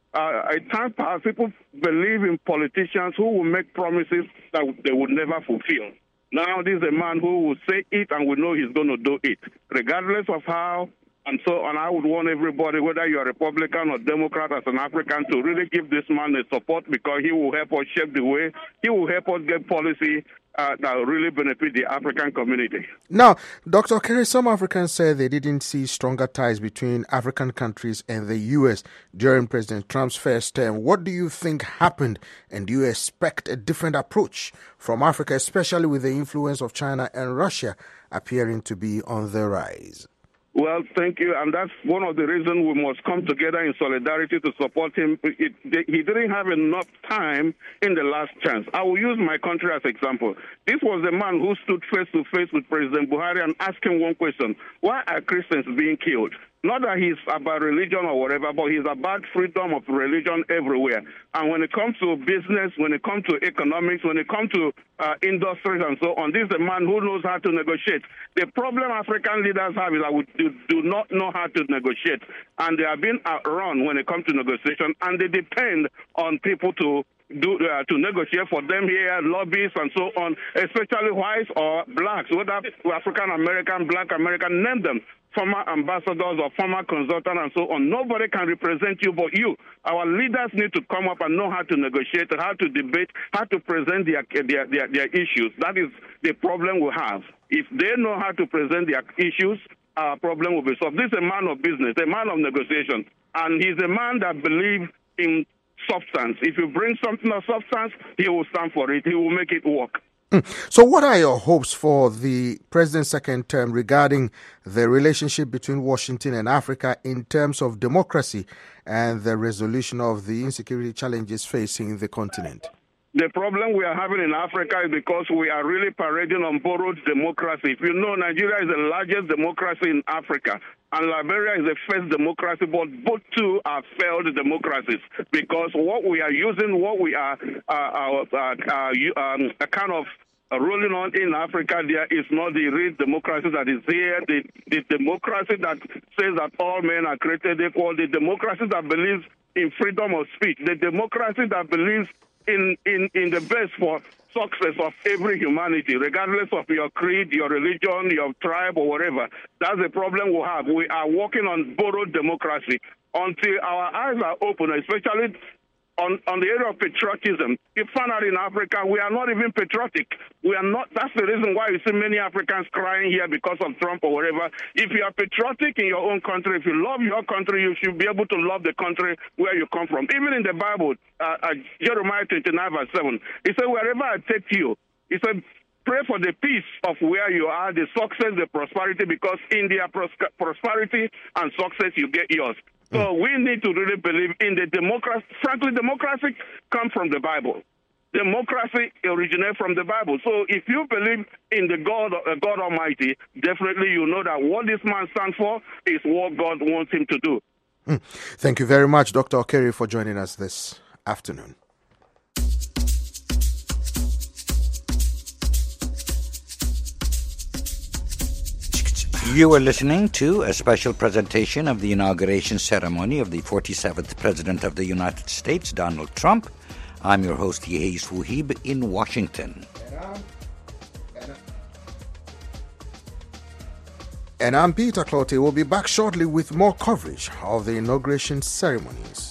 At times past, people believe in politicians who will make promises that they would never fulfill. Now, this is a man who will say it and we know he's going to do it, regardless of how and so on. I would want everybody, whether you're a Republican or Democrat, as an African, to really give this man the support, because he will help us shape the way. He will help us get policy that will really benefit the African community. Now, Dr. Okerie, some Africans say they didn't see stronger ties between African countries and the U.S. during President Trump's first term. What do you think happened, and do you expect a different approach from Africa, especially with the influence of China and Russia appearing to be on the rise? Well, thank you. And that's one of the reasons we must come together in solidarity to support him. He didn't have enough time in the last chance. I will use my country as an example. This was the man who stood face to face with President Buhari and asked him one question: why are Christians being killed? Not that he's about religion or whatever, but he's about freedom of religion everywhere. And when it comes to business, when it comes to economics, when it comes to industries and so on, this is a man who knows how to negotiate. The problem African leaders have is that we do not know how to negotiate. And they have been outrun when it comes to negotiation, and they depend on people to negotiate for them here, lobbyists and so on, especially whites or blacks, whether African American, black American, name them, former ambassadors or former consultants and so on. Nobody can represent you but you. Our leaders need to come up and know how to negotiate, how to debate, how to present their issues. That is the problem we have. If they know how to present their issues, our problem will be solved. This is a man of business, a man of negotiation, and he's a man that believes in substance. If you bring something of substance, he will stand for it. He will make it work. So what are your hopes for the president's second term regarding the relationship between Washington and Africa in terms of democracy and the resolution of the insecurity challenges facing the continent? The problem we are having in Africa is because we are really parading on borrowed democracy. If you know, Nigeria is the largest democracy in Africa, and Liberia is the first democracy, but both two are failed democracies, because what we are using, what we are kind of rolling on in Africa, there is not the real democracy that is here, the democracy that says that all men are created equal, the democracy that believes in freedom of speech, the democracy that believes in the best for success of every humanity, regardless of your creed, your religion, your tribe, or whatever. That's the problem we have. We are working on borrowed democracy until our eyes are open, especially on the area of patriotism. You find out in Africa, we are not even patriotic. We are not. That's the reason why you see many Africans crying here because of Trump or whatever. If you are patriotic in your own country, if you love your country, you should be able to love the country where you come from. Even in the Bible, Jeremiah 29 verse 7, he said, wherever I take you, he said, pray for the peace of where you are, the success, the prosperity, because in their prosperity and success, you get yours. So we need to really believe in the democracy. Frankly, democracy comes from the Bible. Democracy originates from the Bible. So if you believe in the God Almighty, definitely you know that what this man stands for is what God wants him to do. Thank you very much, Dr. Okerie, for joining us this afternoon. You are listening to a special presentation of the inauguration ceremony of the 47th President of the United States, Donald Trump. I'm your host, Yehis Wuhib, in Washington. And I'm Peter Clote. We'll be back shortly with more coverage of the inauguration ceremonies.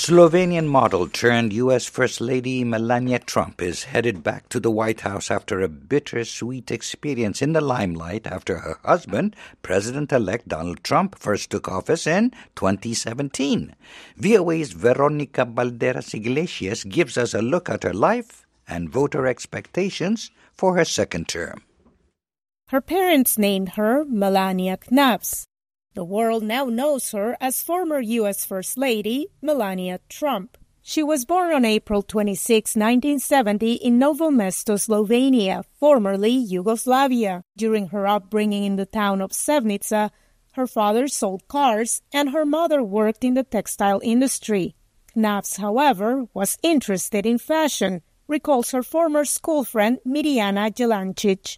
Slovenian model turned U.S. First Lady Melania Trump is headed back to the White House after a bittersweet experience in the limelight after her husband, President-elect Donald Trump, first took office in 2017. VOA's Veronica Balderas Iglesias gives us a look at her life and voter expectations for her second term. Her parents named her Melania Knapps. The world now knows her as former U.S. First Lady Melania Trump. She was born on April 26, 1970 in Novo Mesto, Slovenia, formerly Yugoslavia. During her upbringing in the town of Sevnica, her father sold cars and her mother worked in the textile industry. Knapps, however, was interested in fashion, recalls her former school friend Mirjana Jelancic.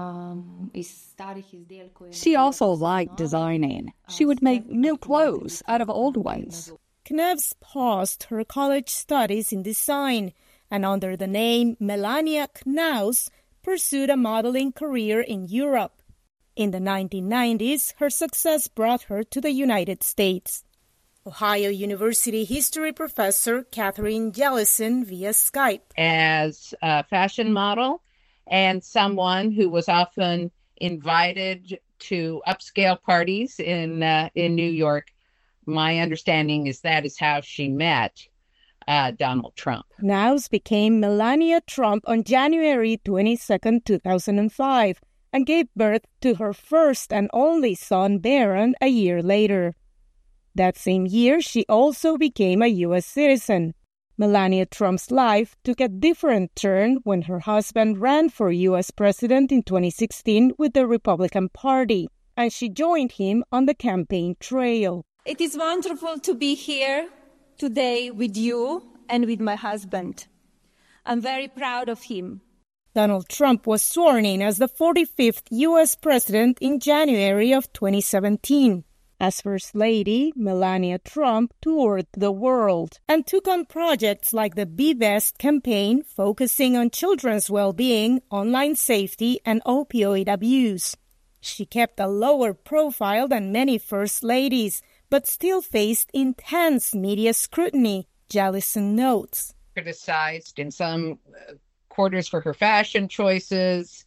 She also liked designing. She would make new clothes out of old ones. Knapps paused her college studies in design and under the name Melania Knaus pursued a modeling career in Europe. In the 1990s, her success brought her to the United States. Ohio University history professor Catherine Jellison via Skype. As a fashion model, and someone who was often invited to upscale parties in New York. My understanding is that is how she met Donald Trump. Knaus became Melania Trump on January 22, 2005, and gave birth to her first and only son, Barron, a year later. That same year, she also became a U.S. citizen. Melania Trump's life took a different turn when her husband ran for U.S. president in 2016 with the Republican Party, and she joined him on the campaign trail. It is wonderful to be here today with you and with my husband. I'm very proud of him. Donald Trump was sworn in as the 45th U.S. president in January of 2017. As First Lady, Melania Trump toured the world and took on projects like the Be Best campaign, focusing on children's well-being, online safety, and opioid abuse. She kept a lower profile than many First Ladies, but still faced intense media scrutiny, Jellison notes. Criticized in some quarters for her fashion choices,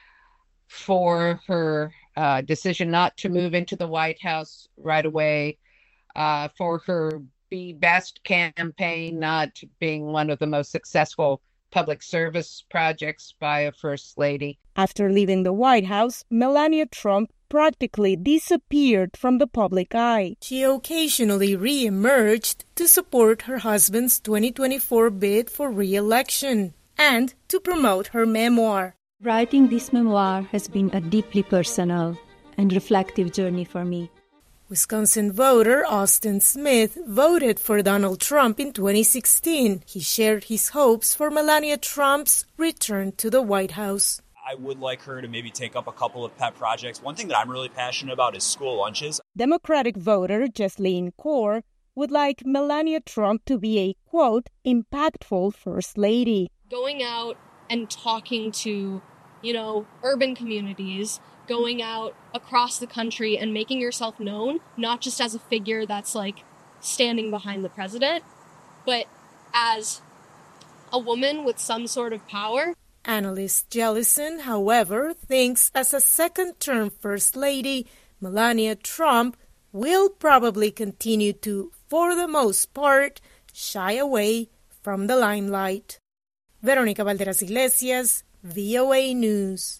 for her decision not to move into the White House right away, for her Be Best campaign not being one of the most successful public service projects by a First Lady. After leaving the White House, Melania Trump practically disappeared from the public eye. She occasionally re-emerged to support her husband's 2024 bid for re-election and to promote her memoir. Writing this memoir has been a deeply personal and reflective journey for me. Wisconsin voter Austin Smith voted for Donald Trump in 2016. He shared his hopes for Melania Trump's return to the White House. I would like her to maybe take up a couple of pet projects. One thing that I'm really passionate about is school lunches. Democratic voter Jesslyn Kaur would like Melania Trump to be a, quote, impactful First Lady. Going out and talking to urban communities, going out across the country and making yourself known, not just as a figure that's standing behind the president, but as a woman with some sort of power. Analyst Jellison, however, thinks as a second-term First Lady, Melania Trump will probably continue to, for the most part, shy away from the limelight. Veronica Balderas Iglesias, VOA News.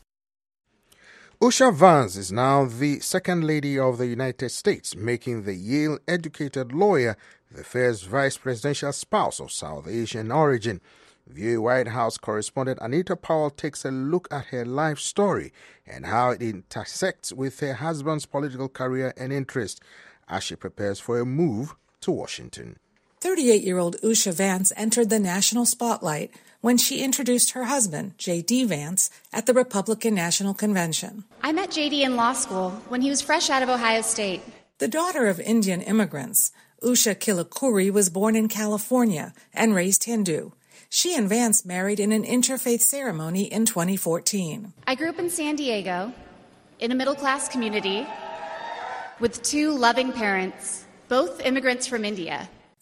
Usha Vance is now the second lady of the United States, making the Yale-educated lawyer the first vice presidential spouse of South Asian origin. VOA White House correspondent Anita Powell takes a look at her life story and how it intersects with her husband's political career and interest as she prepares for a move to Washington. 38-year-old Usha Vance entered the national spotlight when she introduced her husband, J.D. Vance, at the Republican National Convention. I met J.D. in law school when he was fresh out of Ohio State. The daughter of Indian immigrants, Usha Kilakuri was born in California and raised Hindu. She and Vance married in an interfaith ceremony in 2014. I grew up in San Diego, in a middle-class community, with two loving parents, both immigrants from India.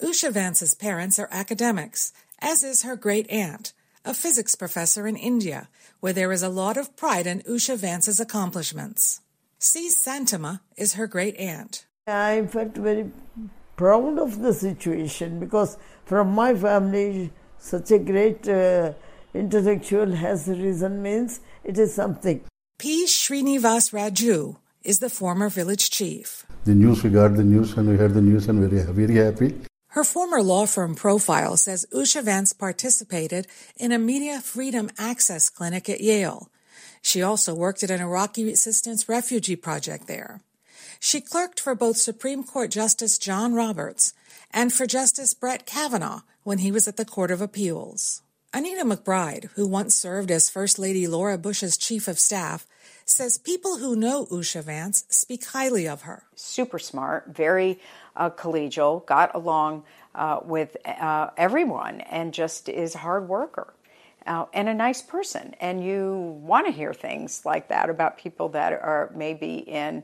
Usha Vance's parents are academics, as is her great-aunt, a physics professor in India, where there is a lot of pride in Usha Vance's accomplishments. C. Santama is her great-aunt. I felt very proud of the situation because from my family, such a great intellectual has risen means it is something. P. Srinivas Raju is the former village chief. The news, we got the news and we heard the news and very happy. Her former law firm Profile says Usha Vance participated in a media freedom access clinic at Yale. She also worked at an Iraqi assistance refugee project there. She clerked for both Supreme Court Justice John Roberts and for Justice Brett Kavanaugh when he was at the Court of Appeals. Anita McBride, who once served as First Lady Laura Bush's chief of staff, says people who know Usha Vance speak highly of her. Super smart, very collegial, got along with everyone, and just is a hard worker and a nice person. And you want to hear things like that about people that are maybe in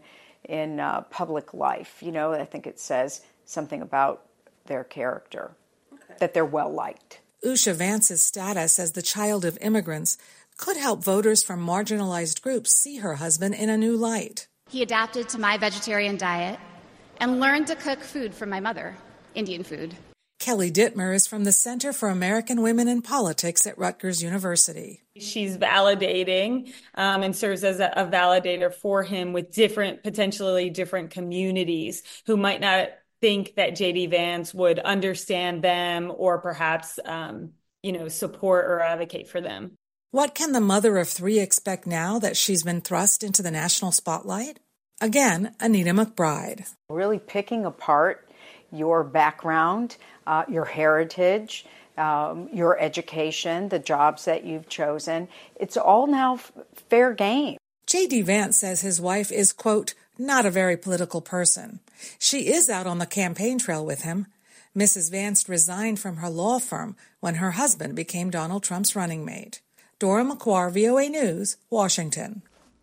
public life. You know, I think it says something about their character, that they're well-liked. Usha Vance's status as the child of immigrants could help voters from marginalized groups see her husband in a new light. He adapted to my vegetarian diet and learned to cook food from my mother, Indian food. Kelly Dittmer is from the Center for American Women in Politics at Rutgers University. She's validating and serves as a validator for him with potentially different communities who might not think that J.D. Vance would understand them or perhaps, support or advocate for them. What can the mother of three expect now that she's been thrust into the national spotlight? Again, Anita McBride. Really picking apart your background, your heritage, your education, the jobs that you've chosen. It's all now fair game. J.D. Vance says his wife is, quote, not a very political person. She is out on the campaign trail with him. Mrs. Vance resigned from her law firm when her husband became Donald Trump's running mate. Dora McQuarrie, VOA News, Washington.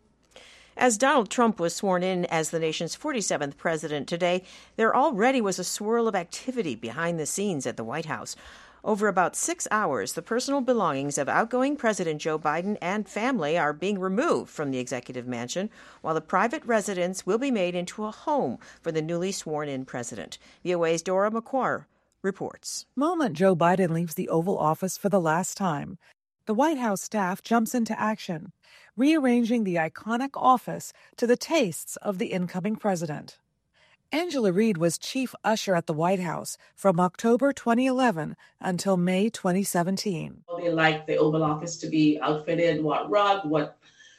As Donald Trump was sworn in as the nation's 47th president today, there already was a swirl of activity behind the scenes at the White House. Over about 6 hours, the personal belongings of outgoing President Joe Biden and family are being removed from the executive mansion, while the private residence will be made into a home for the newly sworn-in president. VOA's Dora McQuarrie reports. The moment Joe Biden leaves the Oval Office for the last time, the White House staff jumps into action, rearranging the iconic office to the tastes of the incoming president. Angela Reed was chief usher at the White House from October 2011 until May 2017. They like the Oval Office to be outfitted, what rug, what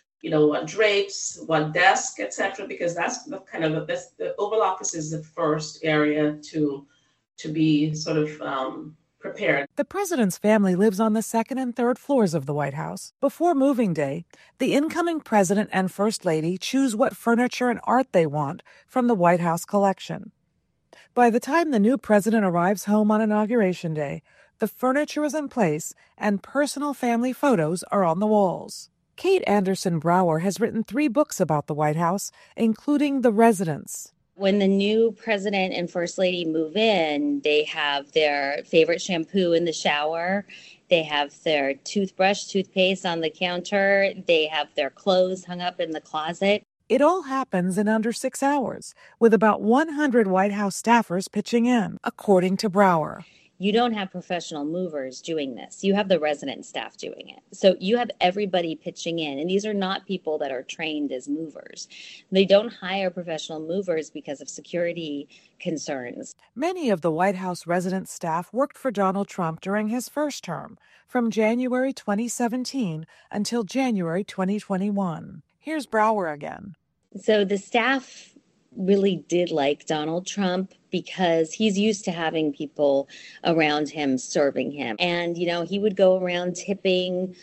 drapes, what desk, etc. Because that's the Oval Office is the first area to be sort of prepared. The president's family lives on the second and third floors of the White House. Before moving day, the incoming president and first lady choose what furniture and art they want from the White House collection. By the time the new president arrives home on Inauguration Day, the furniture is in place and personal family photos are on the walls. Kate Anderson Brower has written 3 books about the White House, including The Residence. When the new president and first lady move in, they have their favorite shampoo in the shower. They have their toothbrush, toothpaste on the counter. They have their clothes hung up in the closet. It all happens in under 6 hours, with about 100 White House staffers pitching in, according to Brower. You don't have professional movers doing this. You have the resident staff doing it. So you have everybody pitching in. And these are not people that are trained as movers. They don't hire professional movers because of security concerns. Many of the White House resident staff worked for Donald Trump during his first term, from January 2017 until January 2021. Here's Brower again. So the staff really did like Donald Trump because he's used to having people around him serving him. And, he would go around tipping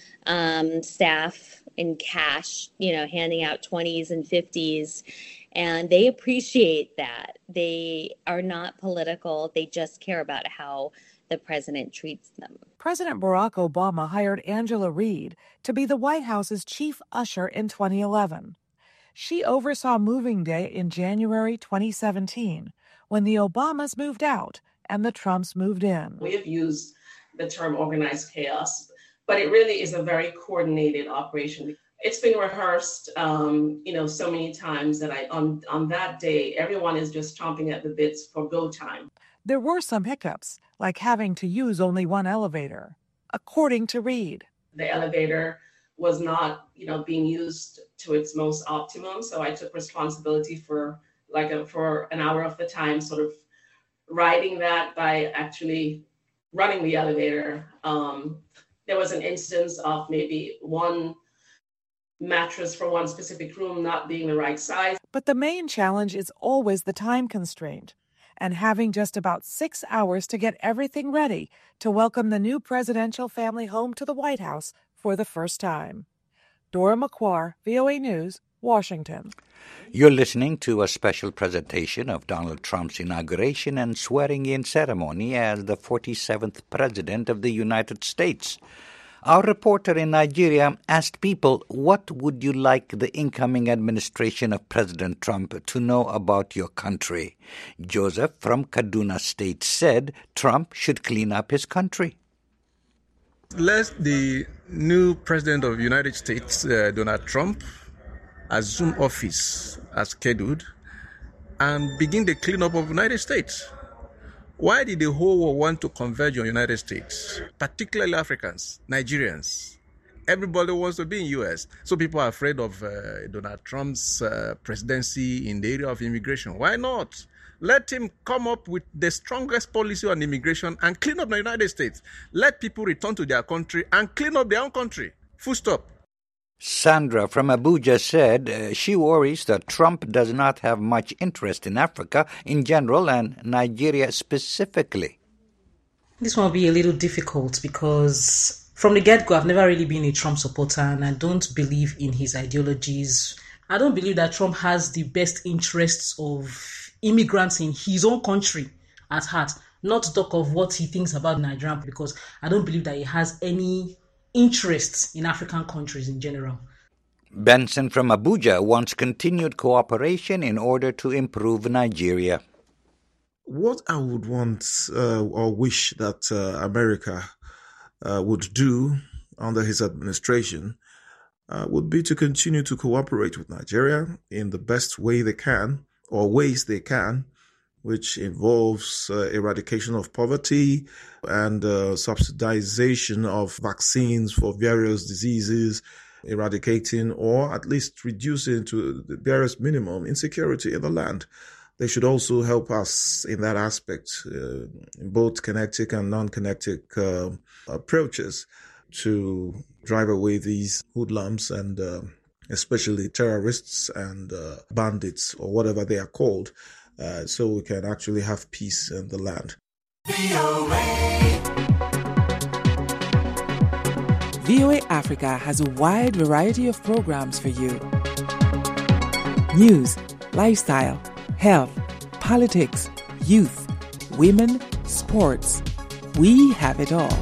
staff in cash, handing out 20s and 50s. And they appreciate that. They are not political. They just care about how the president treats them. President Barack Obama hired Angela Reed to be the White House's chief usher in 2011. She oversaw moving day in January 2017, when the Obamas moved out and the Trumps moved in. We have used the term organized chaos, but it really is a very coordinated operation. It's been rehearsed, so many times that on that day, everyone is just chomping at the bits for go time. There were some hiccups, like having to use only one elevator, according to Reed. The elevator was not, being used to its most optimum. So I took responsibility for an hour of the time, sort of riding that by actually running the elevator. There was an instance of maybe one mattress for one specific room not being the right size. But the main challenge is always the time constraint and having just about 6 hours to get everything ready to welcome the new presidential family home to the White House for the first time. Dora McQuarr, VOA News, Washington. You're listening to a special presentation of Donald Trump's inauguration and swearing-in ceremony as the 47th President of the United States. Our reporter in Nigeria asked people, what would you like the incoming administration of President Trump to know about your country? Joseph from Kaduna State said Trump should clean up his country. Let the new President of the United States, Donald Trump, assume office as scheduled and begin the cleanup of the United States. Why did the whole world want to converge on the United States, particularly Africans, Nigerians? Everybody wants to be in the U.S. So people are afraid of Donald Trump's presidency in the area of immigration. Why not? Let him come up with the strongest policy on immigration and clean up the United States. Let people return to their country and clean up their own country. Full stop. Sandra from Abuja said she worries that Trump does not have much interest in Africa in general and Nigeria specifically. This one will be a little difficult because from the get-go, I've never really been a Trump supporter and I don't believe in his ideologies. I don't believe that Trump has the best interests of immigrants in his own country at heart, not to talk of what he thinks about Nigeria, because I don't believe that he has any interests in African countries in general. Benson from Abuja wants continued cooperation in order to improve Nigeria. What I would want or wish that America would do under his administration would be to continue to cooperate with Nigeria in the best way they can, or ways they can, which involves eradication of poverty and subsidization of vaccines for various diseases, eradicating or at least reducing to the barest minimum insecurity in the land. They should also help us in that aspect, in both kinetic and non-kinetic approaches to drive away these hoodlums and especially terrorists and bandits or whatever they are called, so we can actually have peace in the land. VOA Africa has a wide variety of programs for you. News, lifestyle, health, politics, youth, women, sports. We have it all.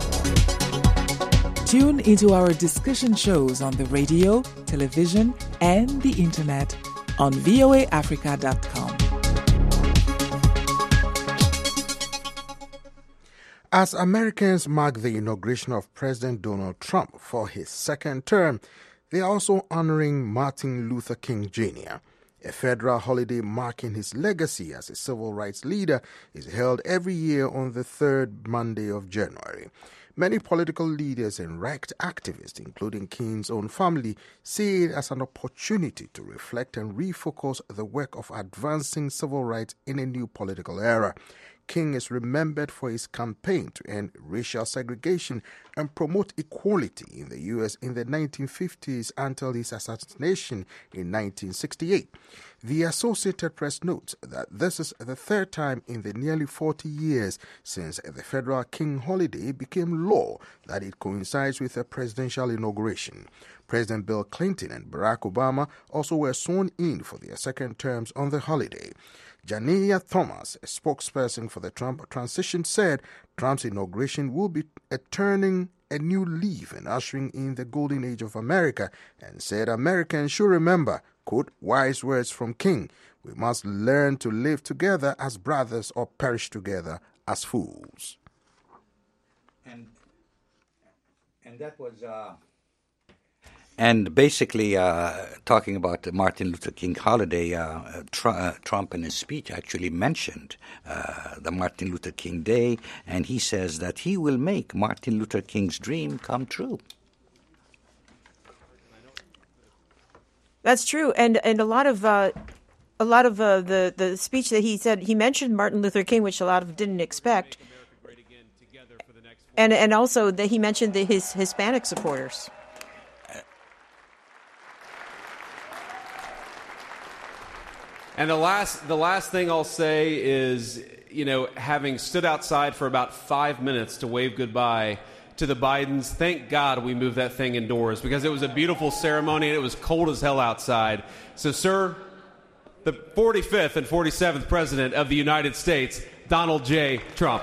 Tune into our discussion shows on the radio, television, and the internet on voaafrica.com. As Americans mark the inauguration of President Donald Trump for his second term, they are also honoring Martin Luther King Jr. A federal holiday marking his legacy as a civil rights leader is held every year on the third Monday of January. Many political leaders and right activists, including King's own family, see it as an opportunity to reflect and refocus the work of advancing civil rights in a new political era. King is remembered for his campaign to end racial segregation and promote equality in the U.S. in the 1950s until his assassination in 1968. The Associated Press notes that this is the third time in the nearly 40 years since the federal King holiday became law that it coincides with a presidential inauguration. President Bill Clinton and Barack Obama also were sworn in for their second terms on the holiday. Jania Thomas, a spokesperson for the Trump transition, said Trump's inauguration will be turning a new leaf and ushering in the golden age of America, and said Americans should remember, quote, wise words from King, we must learn to live together as brothers or perish together as fools. And that was... And basically, talking about the Martin Luther King holiday, Trump in his speech actually mentioned the Martin Luther King Day, and he says that he will make Martin Luther King's dream come true. That's true, and a lot of the speech that he said, he mentioned Martin Luther King, which a lot of didn't expect, and also that he mentioned his Hispanic supporters. And the last thing I'll say is, having stood outside for about 5 minutes to wave goodbye to the Bidens, thank God we moved that thing indoors, because it was a beautiful ceremony and it was cold as hell outside. So, sir, the 45th and 47th President of the United States, Donald J. Trump.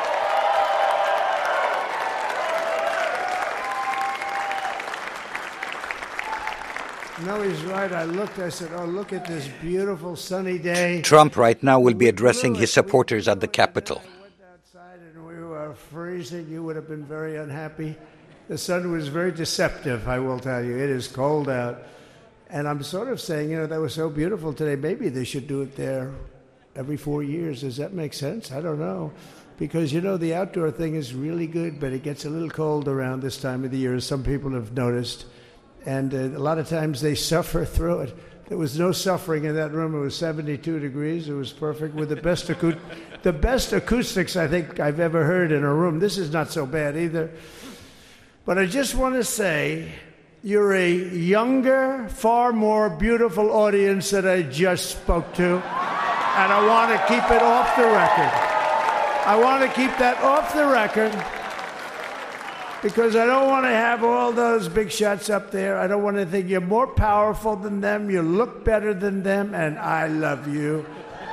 No, he's right. I said, oh, look at this beautiful sunny day. Trump right now will be addressing his supporters at the Capitol. I went outside and we were freezing. You would have been very unhappy. The sun was very deceptive, I will tell you. It is cold out. And I'm sort of saying, that was so beautiful today. Maybe they should do it there every 4 years. Does that make sense? I don't know. Because, the outdoor thing is really good, but it gets a little cold around this time of the year, as some people have noticed. And a lot of times they suffer through it. There was no suffering in that room. It was 72 degrees. It was perfect with the best acoustics I think I've ever heard in a room. This is not so bad either. But I just want to say, you're a younger, far more beautiful audience that I just spoke to. And I want to keep it off the record. I want to keep that off the record. Because I don't want to have all those big shots up there. I don't want to think you're more powerful than them, you look better than them, and I love you.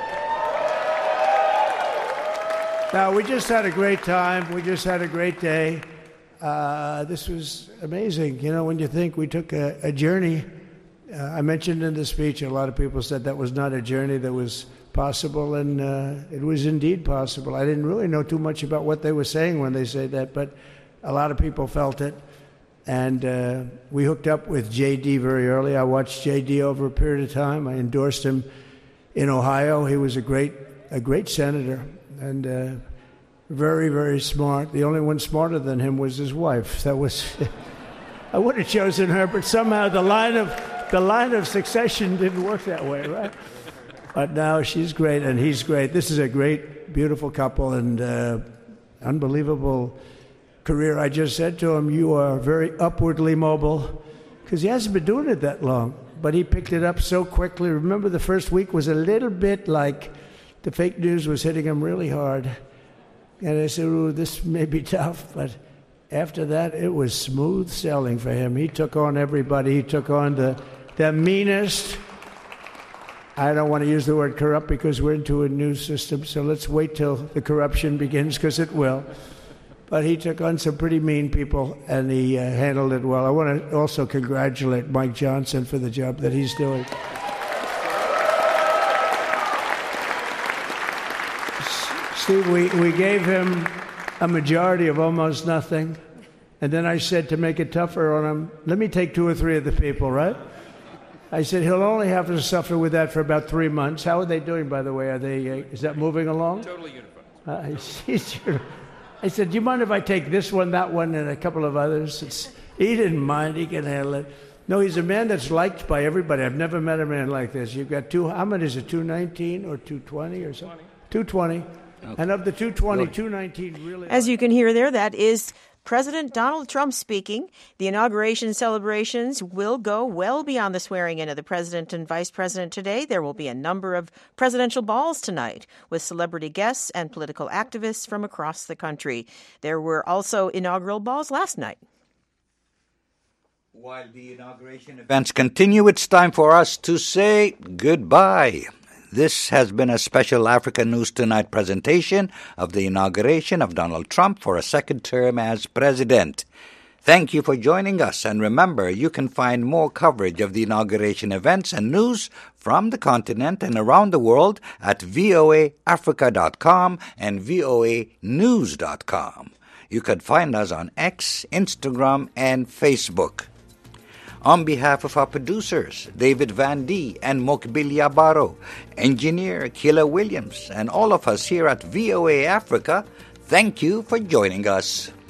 Now, we just had a great time. We just had a great day. This was amazing. When you think we took a journey, I mentioned in the speech, a lot of people said that was not a journey that was possible, and it was indeed possible. I didn't really know too much about what they were saying when they said that, but a lot of people felt it, and we hooked up with J.D. very early. I watched J.D. over a period of time. I endorsed him in Ohio. He was a great senator, and very, very smart. The only one smarter than him was his wife. That was I would have chosen her, but somehow the line of succession didn't work that way, right? But now she's great, and he's great. This is a great, beautiful couple, and unbelievable career. I just said to him, you are very upwardly mobile, because he hasn't been doing it that long, but he picked it up so quickly. Remember, the first week was a little bit like the fake news was hitting him really hard, and I said, ooh, this may be tough, but after that, it was smooth sailing for him. He took on everybody. He took on the meanest. I don't want to use the word corrupt because we're into a new system, so let's wait till the corruption begins, because it will. But he took on some pretty mean people, and he handled it well. I want to also congratulate Mike Johnson for the job that he's doing. Steve, we gave him a majority of almost nothing, and then I said, to make it tougher on him, let me take 2 or 3 of the people, right? I said, he'll only have to suffer with that for about 3 months. How are they doing, by the way? Are they? Is that moving along? Totally unified. I said, do you mind if I take this one, that one, and a couple of others? He didn't mind. He can handle it. No, he's a man that's liked by everybody. I've never met a man like this. You've got how many is it, 219 or 220 or something? 220. Okay. And of the 220, 219 really... As you can hear there, that is President Donald Trump speaking. The inauguration celebrations will go well beyond the swearing-in of the president and vice president today. There will be a number of presidential balls tonight with celebrity guests and political activists from across the country. There were also inaugural balls last night. While the inauguration events continue, it's time for us to say goodbye. This has been a special Africa News Tonight presentation of the inauguration of Donald Trump for a second term as president. Thank you for joining us, and remember, you can find more coverage of the inauguration events and news from the continent and around the world at voaafrica.com and voanews.com. You could find us on X, Instagram, and Facebook. On behalf of our producers, David Van D and Mokbil Yabaro, engineer Kila Williams, and all of us here at VOA Africa, thank you for joining us.